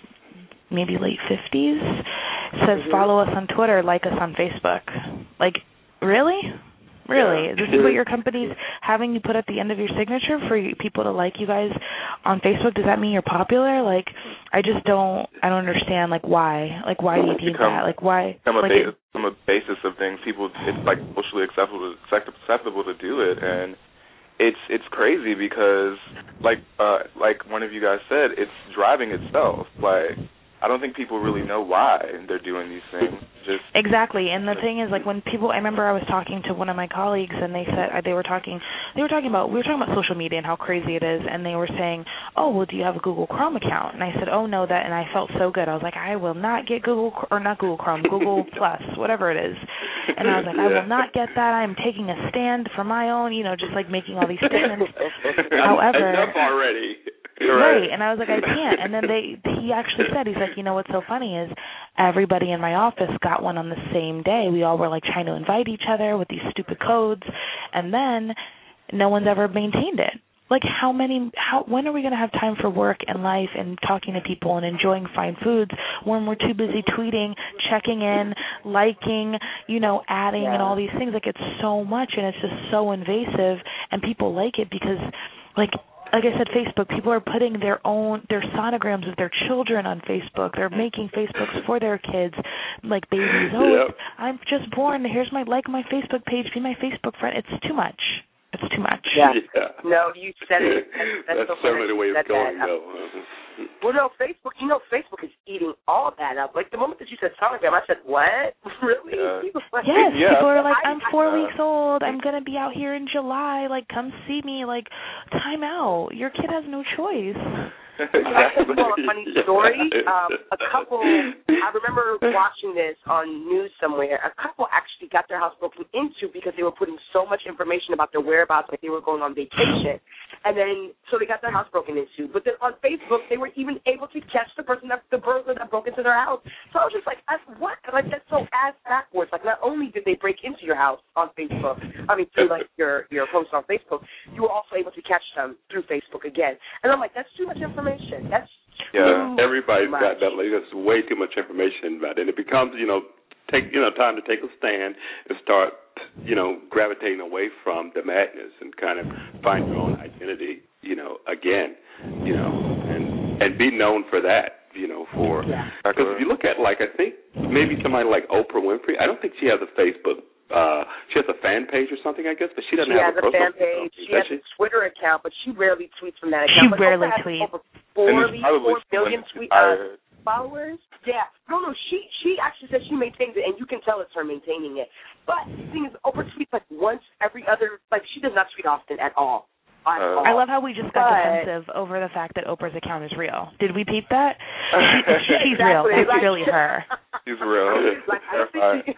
maybe late fifties, says mm-hmm. follow us on Twitter, like us on Facebook. Like, really? Really? Yeah. This is what your company's having you put at the end of your signature for people to like you guys on Facebook? Does that mean you're popular? Like, I just don't, I don't understand, like, why? Like, why do you need become, that? Like, why? From a, like basis, from a basis of things, people, it's, like, socially acceptable, acceptable to do it, and it's it's crazy because, like, uh, like one of you guys said, it's driving itself. Like, I don't think people really know why they're doing these things. Just exactly, and the thing is, like, when people, I remember I was talking to one of my colleagues, and they said they were talking, they were talking about, we were talking about social media and how crazy it is, and they were saying, oh, well, do you have a Google Chrome account? And I said, oh, no, that, and I felt so good. I was like, I will not get Google, or not Google Chrome, Google Plus, whatever it is. And I was like, I will not get that. I am taking a stand for my own, you know, just like making all these statements. However, enough already. Right, and I was like, I can't. And then they, he actually said, he's like, you know what's so funny is everybody in my office got one on the same day. We all were like trying to invite each other with these stupid codes, and then no one's ever maintained it. Like, how many, how, when are we going to have time for work and life and talking to people and enjoying fine foods when we're too busy tweeting, checking in, liking, you know, adding yeah. and all these things? Like, it's so much, and it's just so invasive, and people like it because, like, like I said, Facebook, people are putting their own, their sonograms of their children on Facebook. They're making Facebooks for their kids, like babies. Oh, yep. I'm just born. Here's my, like my Facebook page, be my Facebook friend. It's too much. It's too much. Yeah. yeah. No, you said it. That's, that's so certainly the way it's going, that. though. Well, no, Facebook, you know, Facebook is eating all that up. Like, the moment that you said sonogram, I said, what? Really? Yeah. People, like, Yes, yeah. people are like, I, I'm I, four I, weeks old. I'm going to be out here in July. Like, come see me. Like, time out. Your kid has no choice. Exactly. I tell you all a funny story. Yeah. Um, a couple, I remember watching this on news somewhere. A couple actually got their house broken into because they were putting so much information about their whereabouts, like they were going on vacation. And then, so they got their house broken into. But then on Facebook, they were even able to catch the person, that the burglar that broke into their house. So I was just like, I, what? Like, that's so ass backwards. Like, not only did they break into your house on Facebook, I mean, through, like, your, your post on Facebook, you were also able to catch them through Facebook again. And I'm like, that's too much information. That's Yeah, too everybody's much. got that. Like, there's way too much information about it. And it becomes, you know, take you know time to take a stand and start, you know, gravitating away from the madness and kind of find your own identity, you know, again, you know, and and be known for that, you know, for because if you look at, like, I think maybe somebody like Oprah Winfrey, I don't think she has a Facebook. Uh, she has a fan page or something, I guess, but she doesn't she have has a a fan personal page. She has she? a Twitter account, but she rarely tweets from that She account. But rarely Oprah has tweets. over forty, four million tweet, uh, inspired. followers. Yeah. No, no, she she actually says she maintains it, and you can tell it's her maintaining it. But the thing is, Oprah tweets like once every other, like she does not tweet often at all. At Uh, all. I love how we just got but, defensive over the fact that Oprah's account is real. Did we peep that? She, she's exactly, real. It's like, really her. She's real. Like, I don't think she,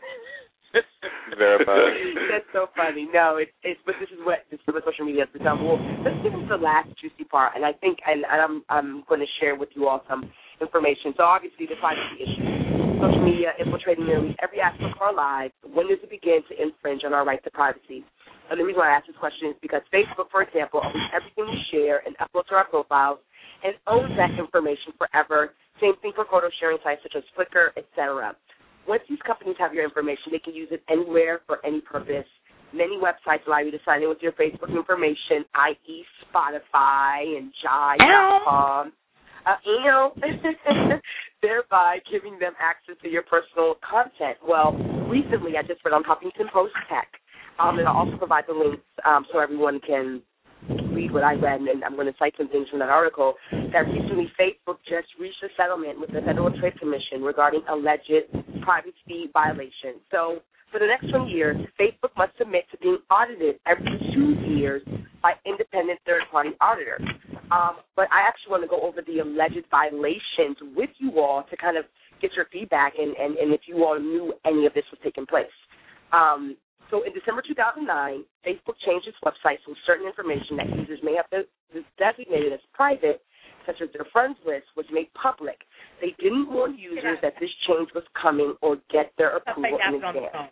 Verified. That's so funny. No, it's it's but this is what this is what social media has become. Well, let's get into the last juicy part, and I think and, and I'm I'm going to share with you all some information. So obviously the privacy issue, social media infiltrating nearly every aspect of our lives. When does it begin to infringe on our right to privacy? And the reason why I ask this question is because Facebook, for example, owns everything we share and upload to our profiles and owns that information forever. Same thing for photo sharing sites such as Flickr, et cetera. Once these companies have your information, they can use it anywhere for any purpose. Many websites allow you to sign in with your Facebook information, that is. Spotify and Jive dot com, uh, you know, thereby giving them access to your personal content. Well, recently I just read on Huffington Post Tech, um, and I'll also provide the links um, so everyone can read what I read, and I'm going to cite some things from that article, that recently Facebook just reached a settlement with the Federal Trade Commission regarding alleged privacy violations. So for the next twenty years, Facebook must submit to being audited every two years by independent third-party auditors. Um, but I actually want to go over the alleged violations with you all to kind of get your feedback and, and, and if you all knew any of this was taking place. Um, So in December two thousand nine, Facebook changed its website so certain information that users may have designated as private, such as their friends list, was made public. They didn't warn users that this change was coming or get their approval in advance.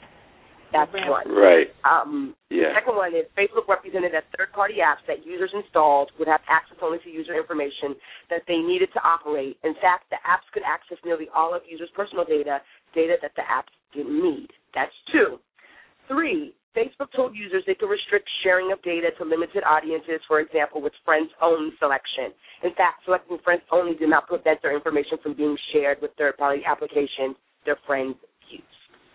That's one. Right. Um, yeah. The second one is Facebook represented that third-party apps that users installed would have access only to user information that they needed to operate. In fact, the apps could access nearly all of users' personal data, data that the apps didn't need. That's two. Three, Facebook told users they could restrict sharing of data to limited audiences, for example, with friends-only selection. In fact, selecting friends-only did not prevent their information from being shared with third-party applications their friends use.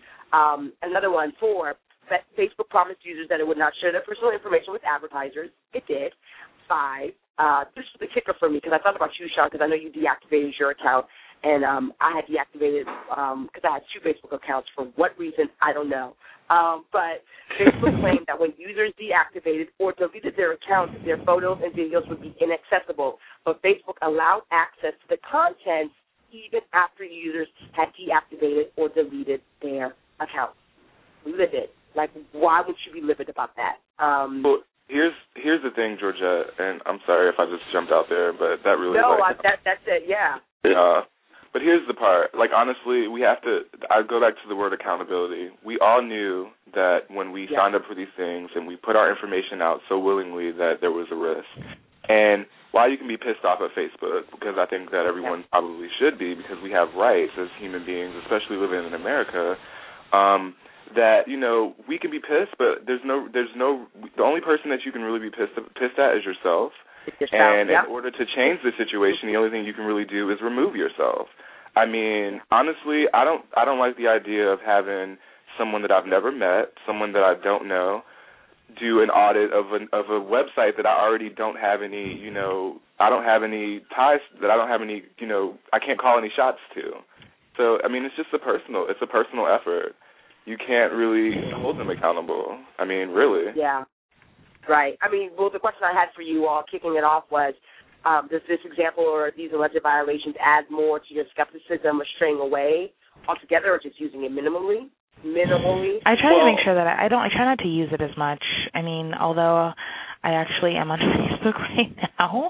Um, another one, four, Facebook promised users that it would not share their personal information with advertisers. It did. Five, uh, this was the kicker for me because I thought about you, Sean, because I know you deactivated your account. And um, I had deactivated because um, I had two Facebook accounts. For what reason, I don't know. Um, but Facebook claimed that when users deactivated or deleted their accounts, their photos and videos would be inaccessible. But Facebook allowed access to the content even after users had deactivated or deleted their accounts. Livid. Like, why would you be livid about that? Um, well, here's here's the thing, Georgette, and I'm sorry if I just jumped out there, but that really no, like, I, that that's it. Yeah. Uh, But here's the part. Like, honestly, we have to – I go back to the word accountability. We all knew that when we yeah. signed up for these things and we put our information out so willingly that there was a risk. And while you can be pissed off at Facebook, because I think that everyone yeah. probably should be because we have rights as human beings, especially living in America, um, that, you know, we can be pissed, but there's no – there's no – the only person that you can really be pissed, pissed at is yourself. Yourself, and yeah. in order to change the situation, the only thing you can really do is remove yourself. I mean, honestly, I don't I don't like the idea of having someone that I've never met, someone that I don't know, do an audit of an of a website that I already don't have any, you know, I don't have any ties, that I don't have any, you know, I can't call any shots to. So, I mean, it's just a personal, it's a personal effort. You can't really hold them accountable. I mean, really. Yeah. Right. I mean, well, the question I had for you all kicking it off was, um, does this example or these alleged violations add more to your skepticism or straying away altogether, or just using it minimally? Minimally? I try well, to make sure that I, I don't, I try not to use it as much. I mean, although I actually am on Facebook right now,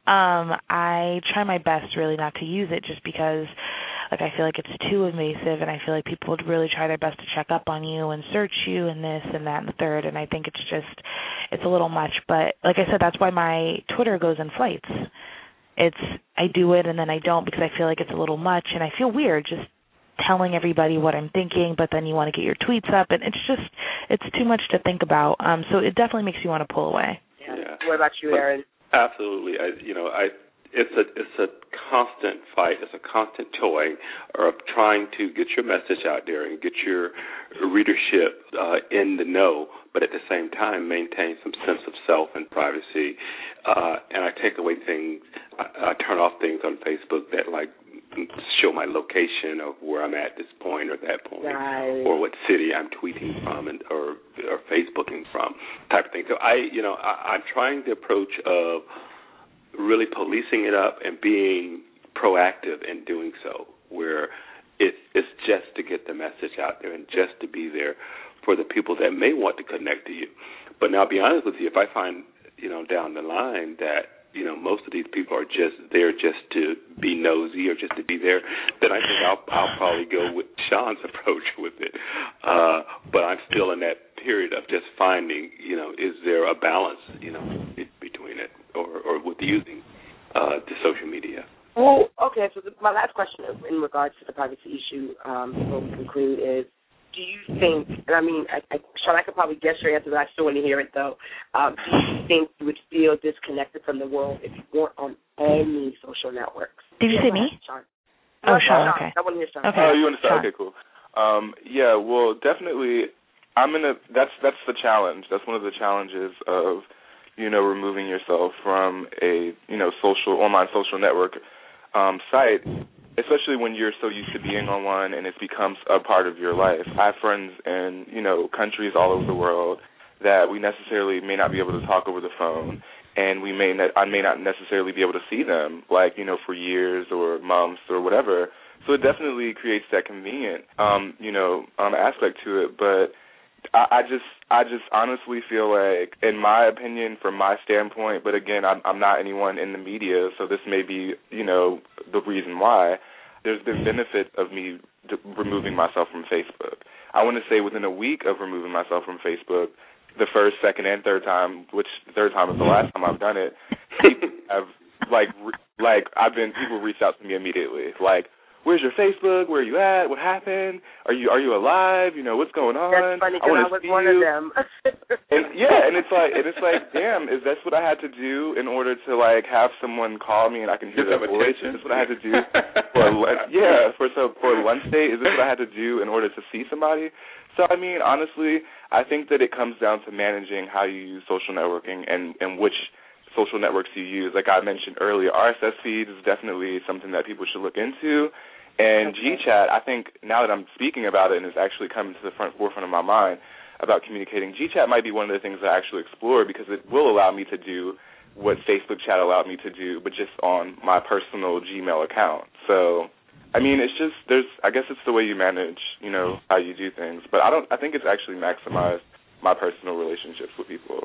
um, I try my best really not to use it just because, like, I feel like it's too invasive, and I feel like people would really try their best to check up on you and search you and this and that and the third, and I think it's just, it's a little much. But like I said, that's why my Twitter goes in flights. It's, I do it and then I don't because I feel like it's a little much, and I feel weird just telling everybody what I'm thinking, but then you want to get your tweets up, and it's just, it's too much to think about. Um, so it definitely makes you want to pull away. Yeah. yeah. What about you, Aaron? Absolutely. I, you know, I. It's a it's a constant fight. It's a constant toy of trying to get your message out there and get your readership uh, in the know, but at the same time maintain some sense of self and privacy. Uh, and I take away things. I, I turn off things on Facebook that like show my location of where I'm at this point or that point, right. or what city I'm tweeting from and or or Facebooking from, type of thing. So I, you know, I, I'm trying the approach of really policing it up and being proactive in doing so, where it, it's just to get the message out there and just to be there for the people that may want to connect to you. But now, I'll be honest with you, if I find, you know, down the line that, you know, most of these people are just there just to be nosy or just to be there, then I think I'll, I'll probably go with Sean's approach with it. Uh, but I'm still in that period of just finding, you know, is there a balance, you know, between it or, or with using uh, the social media. Well, okay, so the, my last question in regards to the privacy issue um, before we conclude is, do you think, and I mean, I, I, Sean, I could probably guess your answer, but I still want to hear it, though. Um, do you think you would feel disconnected from the world if you weren't on any social networks? Did you yeah, say me? Sean. Oh, no, Sean, Sean, okay. I want to hear Sean. Okay. Oh, you want to start? Sean. Okay, cool. Um, yeah, well, definitely, I'm in a, that's, that's the challenge. That's one of the challenges of, you know, removing yourself from a, you know, social, online social network um, site, especially when you're so used to being on one and it becomes a part of your life. I have friends in, you know, countries all over the world that we necessarily may not be able to talk over the phone, and we may ne- I may not necessarily be able to see them, like, you know, for years or months or whatever. So it definitely creates that convenient, um, you know, um, aspect to it. But I, I just, I just honestly feel like, in my opinion, from my standpoint, but again, I'm, I'm not anyone in the media, so this may be, you know, the reason why. There's been benefit of me d- removing myself from Facebook. I want to say within a week of removing myself from Facebook, the first, second, and third time, which the third time is the last time I've done it, people have, like, re- like I've been, people reach out to me immediately, like, where's your Facebook? Where are you at? What happened? Are you are you alive? You know, what's going on? That's funny because I, I was one you. of them. and yeah, and it's like and it's like, damn, is that's what I had to do in order to like have someone call me and I can hear their voice? Is this what I had to do for a, yeah for so for a lunch date? Is this what I had to do in order to see somebody? So I mean, honestly, I think that it comes down to managing how you use social networking and and which social networks you use. Like I mentioned earlier, R S S feeds is definitely something that people should look into. And okay. GChat, I think now that I'm speaking about it and it's actually coming to the front forefront of my mind about communicating, GChat might be one of the things I actually explore because it will allow me to do what Facebook chat allowed me to do, but just on my personal Gmail account. So, I mean, it's just, there's, I guess it's the way you manage, you know, how you do things. But I don't, I think it's actually maximized my personal relationships with people.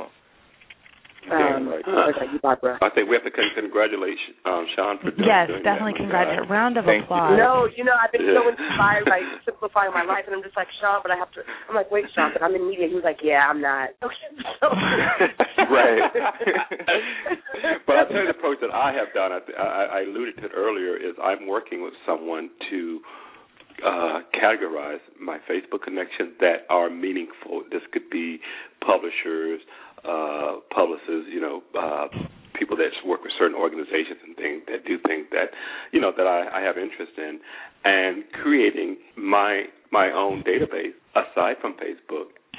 Um, like, uh, I think we have to congratulate um, Sean for doing, yes, doing definitely that. congratulate. Round of Thank applause. You. No, you know, I've been so inspired by simplifying my life, and I'm just like, Sean, but I have to, I'm like, wait, Sean, but I'm in media. He was like, yeah, I'm not. Okay, so. Right. But I'll tell you the approach that I have done, I, I, I alluded to it earlier, is I'm working with someone to uh, categorize my Facebook connections that are meaningful. This could be publishers, Uh, publicists, you know, uh, people that work with certain organizations and things that do things that, you know, that I, I have interest in, and creating my my own database aside from Facebook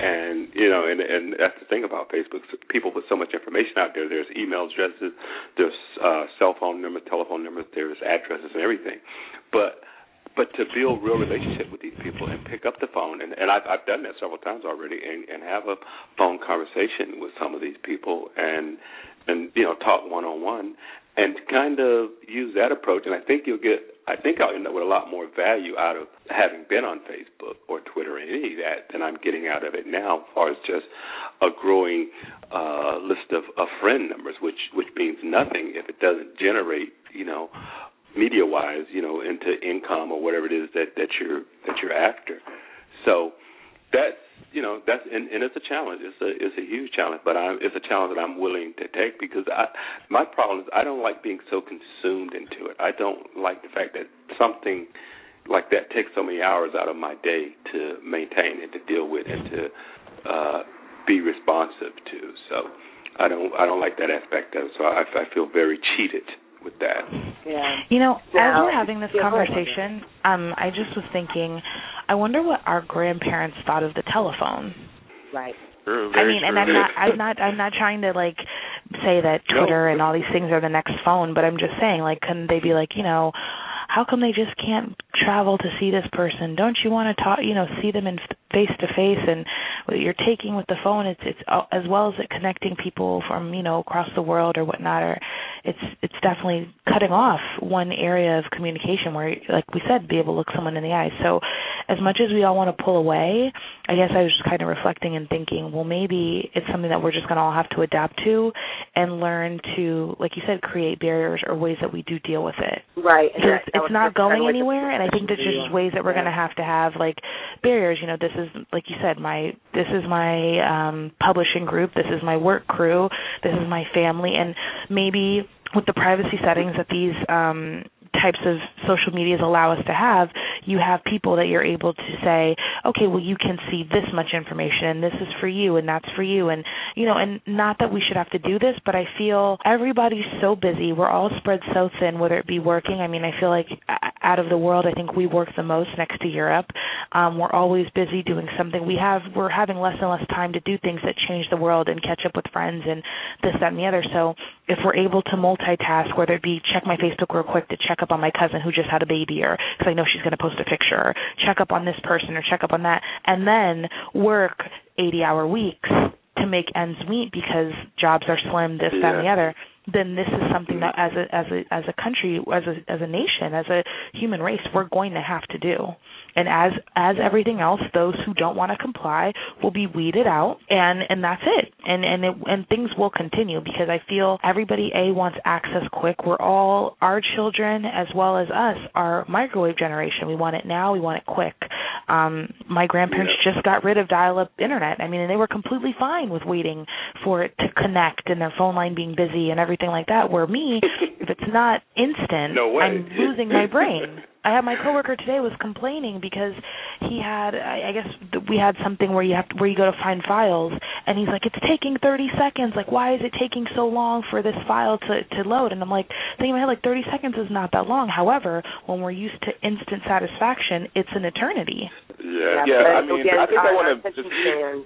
And, you know, and, and that's the thing about Facebook. People put so much information out there. There's email addresses, there's uh, cell phone numbers, telephone numbers, there's addresses and everything. But but to build real relationship with these people and pick up the phone, and, and I've, I've done that several times already, and, and have a phone conversation with some of these people and, and you know, talk one-on-one and kind of use that approach. And I think you'll get, I think I'll end up with a lot more value out of having been on Facebook or Twitter or any of that than I'm getting out of it now, as far as just a growing uh, list of, of friend numbers, which, which means nothing if it doesn't generate, you know, media-wise, you know, into income or whatever it is that, that you're that you're after. So that's, you know, that's and, and it's a challenge. It's a it's a huge challenge, but I, it's a challenge that I'm willing to take because I, my problem is I don't like being so consumed into it. I don't like the fact that something like that takes so many hours out of my day to maintain and to deal with and to uh, be responsive to. So I don't I don't like that aspect of it. So I, I feel very cheated with that. Yeah. You know, yeah. as we're having this conversation, um, I just was thinking, I wonder what our grandparents thought of the telephone. Right. True, I mean, true. and I'm not, I'm not, I'm not trying to like say that Twitter no. and all these things are the next phone, but I'm just saying, like, couldn't they be like, you know, how come they just can't travel to see this person? Don't you want to talk, you know, see them in face to face? And what you're taking with the phone, it's it's as well as it connecting people from, you know, across the world or whatnot, or it's it's definitely cutting off one area of communication where, like we said, be able to look someone in the eye. So as much as we all want to pull away, I guess I was just kind of reflecting and thinking, well, maybe it's something that we're just going to all have to adapt to and learn to, like you said, create barriers or ways that we do deal with it. Right. Because it's, it's not going anywhere, and I think there's just ways that we're going to have to have, like, barriers. You know, this is, like you said, my this is my um, publishing group, this is my work crew, this is my family, and maybe with the privacy settings that these um, types of social medias allow us to have, you have people that you're able to say, okay, well, you can see this much information, and this is for you, and that's for you, and, you know, and not that we should have to do this, but I feel everybody's so busy. We're all spread so thin, whether it be working. I mean, I feel like out of the world, I think we work the most next to Europe. Um, we're always busy doing something. We have, we're having less and less time to do things that change the world and catch up with friends and this, that, and the other. So if we're able to multitask, whether it be check my Facebook real quick to check up on my cousin who just had a baby, or because I know she's going to post a picture, or check up on this person or check up on that, and then work eighty-hour weeks to make ends meet because jobs are slim, this, yeah. that, and the other, then this is something that as a as a as a country, as a as a nation, as a human race, we're going to have to do. And as as everything else, those who don't want to comply will be weeded out, and, and that's it. And and it, and things will continue because I feel everybody a wants access quick. We're all, our children as well as us are microwave generation. We want it now. We want it quick. Um, my grandparents yeah. just got rid of dial-up internet. I mean, and they were completely fine with waiting for it to connect and their phone line being busy and everything like that. Where me, if it's not instant, no way. I'm losing my brain. I had my coworker today was complaining because he had, I, I guess we had something where you have to, where you go to find files, and he's like, it's taking thirty seconds. Like, why is it taking so long for this file to, to load? And I'm like, thinking in my head, like, thirty seconds is not that long. However, when we're used to instant satisfaction, it's an eternity. Yeah, yeah. I mean, I think I want to just.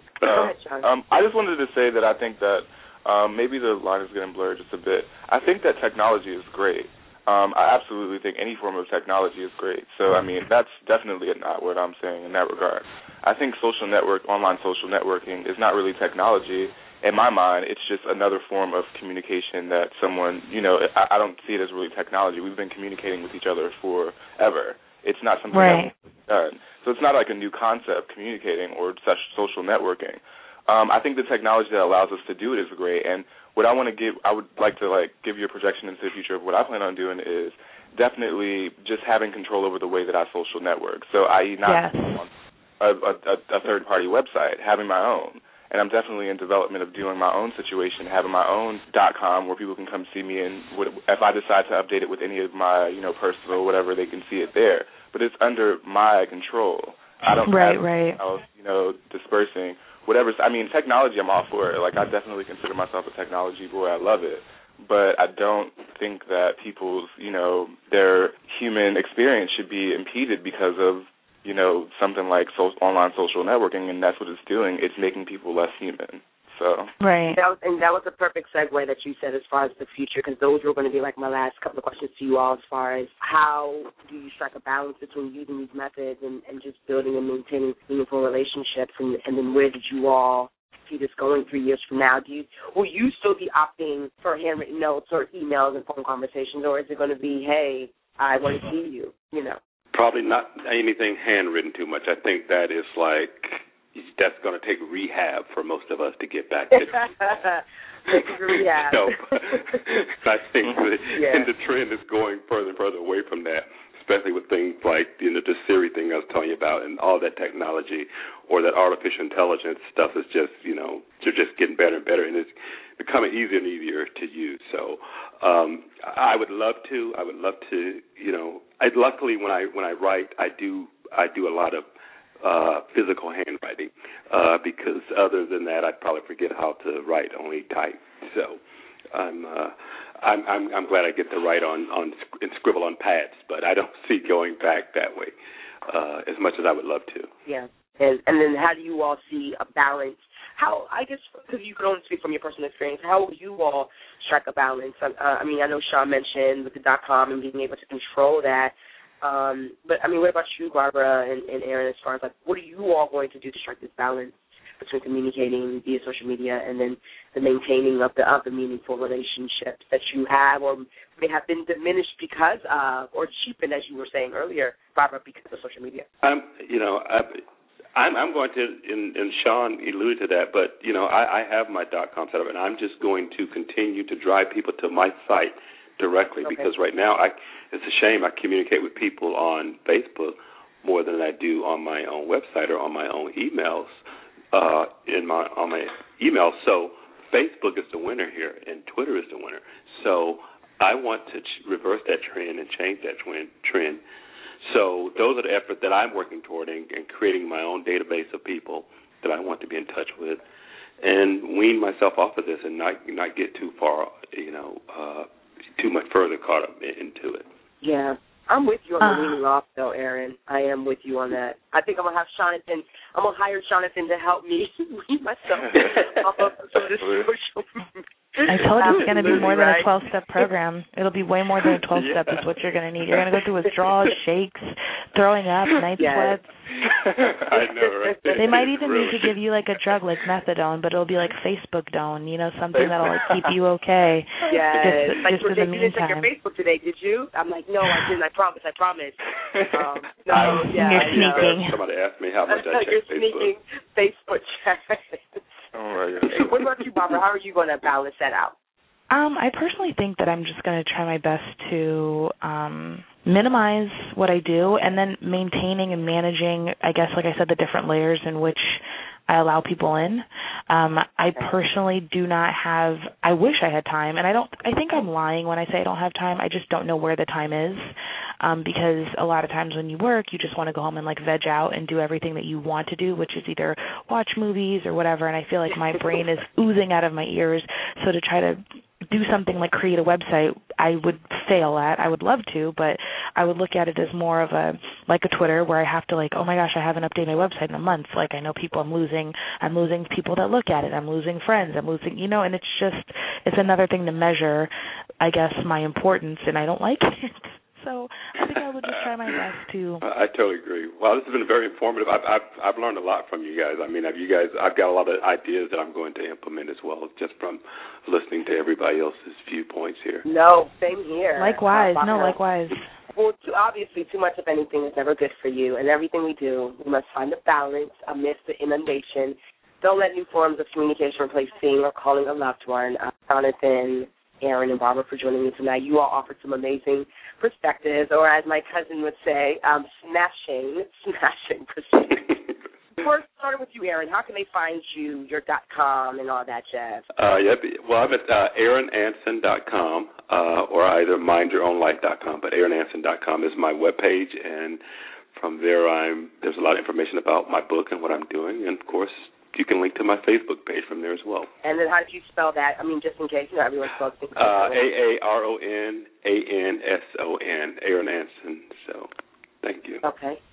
Uh, um, I just wanted to say that I think that um, maybe the line is getting blurred just a bit. I think that technology is great. Um, I absolutely think any form of technology is great. So, I mean, that's definitely not what I'm saying in that regard. I think social network, online social networking is not really technology. In my mind, it's just another form of communication that someone, you know, I, I don't see it as really technology. We've been communicating with each other forever. It's not something right. that we've done. So it's not like a new concept, communicating or such social networking. Um, I think the technology that allows us to do it is great, and what I want to give, I would like to like give you a projection into the future of what I plan on doing is definitely just having control over the way that I social network. So, that is, not yes. on a, a, a third-party website, having my own. And I'm definitely in development of doing my own situation, having my own .com where people can come see me, and if I decide to update it with any of my, you know, personal whatever, they can see it there. But it's under my control. I don't right, have right. else, you know, dispersing. Whatever, I mean, technology, I'm all for it. Like, I definitely consider myself a technology boy. I love it. But I don't think that people's, you know, their human experience should be impeded because of you know, something like so, online social networking, and that's what it's doing. It's making people less human. So right. That was, and that was a perfect segue that you said as far as the future, because those were going to be like my last couple of questions to you all as far as how do you strike a balance between using these methods and, and just building and maintaining meaningful relationships, and, and then where did you all see this going three years from now? Do you, will you still be opting for handwritten notes or emails and phone conversations, or is it going to be, hey, I want to see you, you know? Probably not anything handwritten too much. I think that is like, that's going to take rehab for most of us to get back to. Rehab. So, I think that yeah. and the trend is going further and further away from that, especially with things like, you know, the Siri thing I was telling you about, and all that technology, or that artificial intelligence stuff is just, you know, they're just getting better and better, and it's becoming easier and easier to use. So um, I would love to. I would love to. You know, I, luckily when I when I write, I do I do a lot of uh, physical handwriting uh, because other than that, I'd probably forget how to write, only type. So I'm. Uh, I'm, I'm I'm glad I get to write on, on and scribble on pads, but I don't see going back that way uh, as much as I would love to. Yeah, and and then how do you all see a balance? How, I guess, because you can only speak from your personal experience, how will you all strike a balance? Uh, I mean, I know Sean mentioned with the dot com and being able to control that, um, but I mean, what about you, Barbara and, and Aaron, as far as like, what are you all going to do to strike this balance between communicating via social media and then the maintaining of the other meaningful relationships that you have or may have been diminished because of, or cheapened, as you were saying earlier, Barbara, because of social media? Um, you know, I, I'm, I'm going to, and, and Sean alluded to that, but, you know, I, I have my .com set up, and I'm just going to continue to drive people to my site directly okay. because right now I, it's a shame I communicate with people on Facebook more than I do on my own website or on my own emails. Uh, in my on my email, so Facebook is the winner here, and Twitter is the winner. So I want to ch- reverse that trend and change that trend. Trend. So those are the efforts that I'm working toward, and, and creating my own database of people that I want to be in touch with, and wean myself off of this, and not not get too far, you know, uh, too much further caught up into it. Yeah. I'm with you on the weaning off, though, Aaron. I am with you on that. I think I'm going to have Jonathan, I'm going to hire Jonathan to help me wean myself off of some of this social media. I told you it's going to be more than right. a twelve-step program. It'll be way more than a twelve-step yeah. is what you're going to need. You're going to go through withdrawals, shakes, throwing up, night yes. sweats. I know, right? They might even really. need to give you like a drug like methadone, but it'll be like Facebook-done, you know, something that'll like keep you okay. Yes. Just, like, just in Jay, the you didn't check your meantime. Facebook today, did you? I'm like, no, I didn't. I promise. I promise. Um, no, um, yeah, you're sneaking. Somebody asked me how much I check You're Facebook. sneaking Facebook checks. Oh, my God. What about you, Barbara? How are you going to balance that out? Um, I personally think that I'm just going to try my best to um, minimize what I do and then maintaining and managing, I guess, like I said, the different layers in which I allow people in. Um, I personally do not have, I wish I had time, and I don't, I think I'm lying when I say I don't have time. I just don't know where the time is um, because a lot of times when you work, you just want to go home and like veg out and do everything that you want to do, which is either watch movies or whatever, and I feel like my brain is oozing out of my ears. So to try to do something like create a website, I would fail at. I would love to, but I would look at it as more of a, like a Twitter where I have to like, oh my gosh, I haven't updated my website in a month. Like I know people I'm losing, I'm losing people that look at it. I'm losing friends. I'm losing, you know, and it's just, it's another thing to measure, I guess, my importance, and I don't like it. So I think I would just try my best to. I totally agree. Well, this has been very informative. I've, I've I've learned a lot from you guys. I mean, have you guys? I've got a lot of ideas that I'm going to implement as well, just from listening to everybody else's viewpoints here. No, same here. Likewise. Uh, no, likewise. Well, too, obviously, too much of anything is never good for you, and everything we do, we must find a balance amidst the inundation. Don't let new forms of communication replace seeing or calling a loved one. Uh, Jonathan, Aaron, and Barbara for joining me tonight. You all offered some amazing perspectives, or as my cousin would say, um, smashing, smashing perspectives. First, starting with you, Aaron, how can they find you, your .com and all that jazz? Uh, yeah, well, I'm at uh, aaron anson dot com uh, or either mind your own life dot com, but aaron anson dot com is my webpage, and from there I'm there's a lot of information about my book and what I'm doing, and, of course, you can link to my Facebook page from there as well. And then how did you spell that? I mean, just in case, you know, everyone spells things. Uh, A A R O N A N S O N, Aaron Anson. So, thank you. Okay.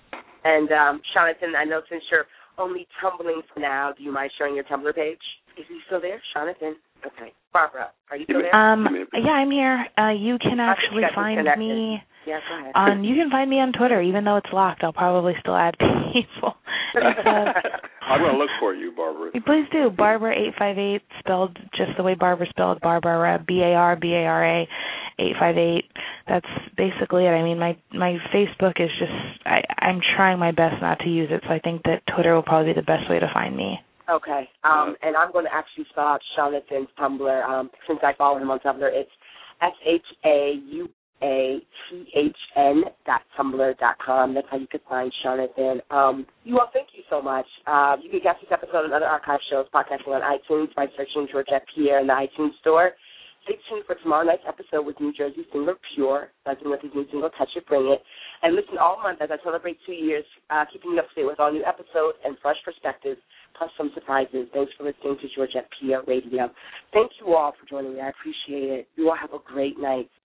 And, um, Jonathan, I know since you're only tumbling for now, do you mind sharing your Tumblr page? Is he still there? Jonathan? Okay. Barbara, are you still there? Um, yeah, I'm here. Uh, you can actually find me yeah, go ahead. on. You can find me on Twitter, even though it's locked. I'll probably still add people. uh, I'm going to look for you, Barbara. Please do. Barbara eight five eight, spelled just the way Barbara spelled Barbara, B A R B A R A eight five eight. That's basically it. I mean, my my Facebook is just. I, I'm trying my best not to use it, so I think that Twitter will probably be the best way to find me. Okay, um, and I'm going to actually spell out Jonathan's Tumblr. Um, since I follow him on Tumblr, it's S H A U A T H N dot tumblr dot com. That's how you can find Jonathan. Um, you all, thank you so much. Uh, you can catch this episode and other archive shows podcasting on iTunes by searching Georgette Pierre in the iTunes store. Stay tuned for tomorrow night's episode with New Jersey singer Pure, buzzing with his new single, Touch It, Bring It. And listen all month as I celebrate two years, uh, keeping you up to date with all new episodes and fresh perspectives, plus some surprises. Thanks for listening to Georgette Pierre Radio. Thank you all for joining me. I appreciate it. You all have a great night.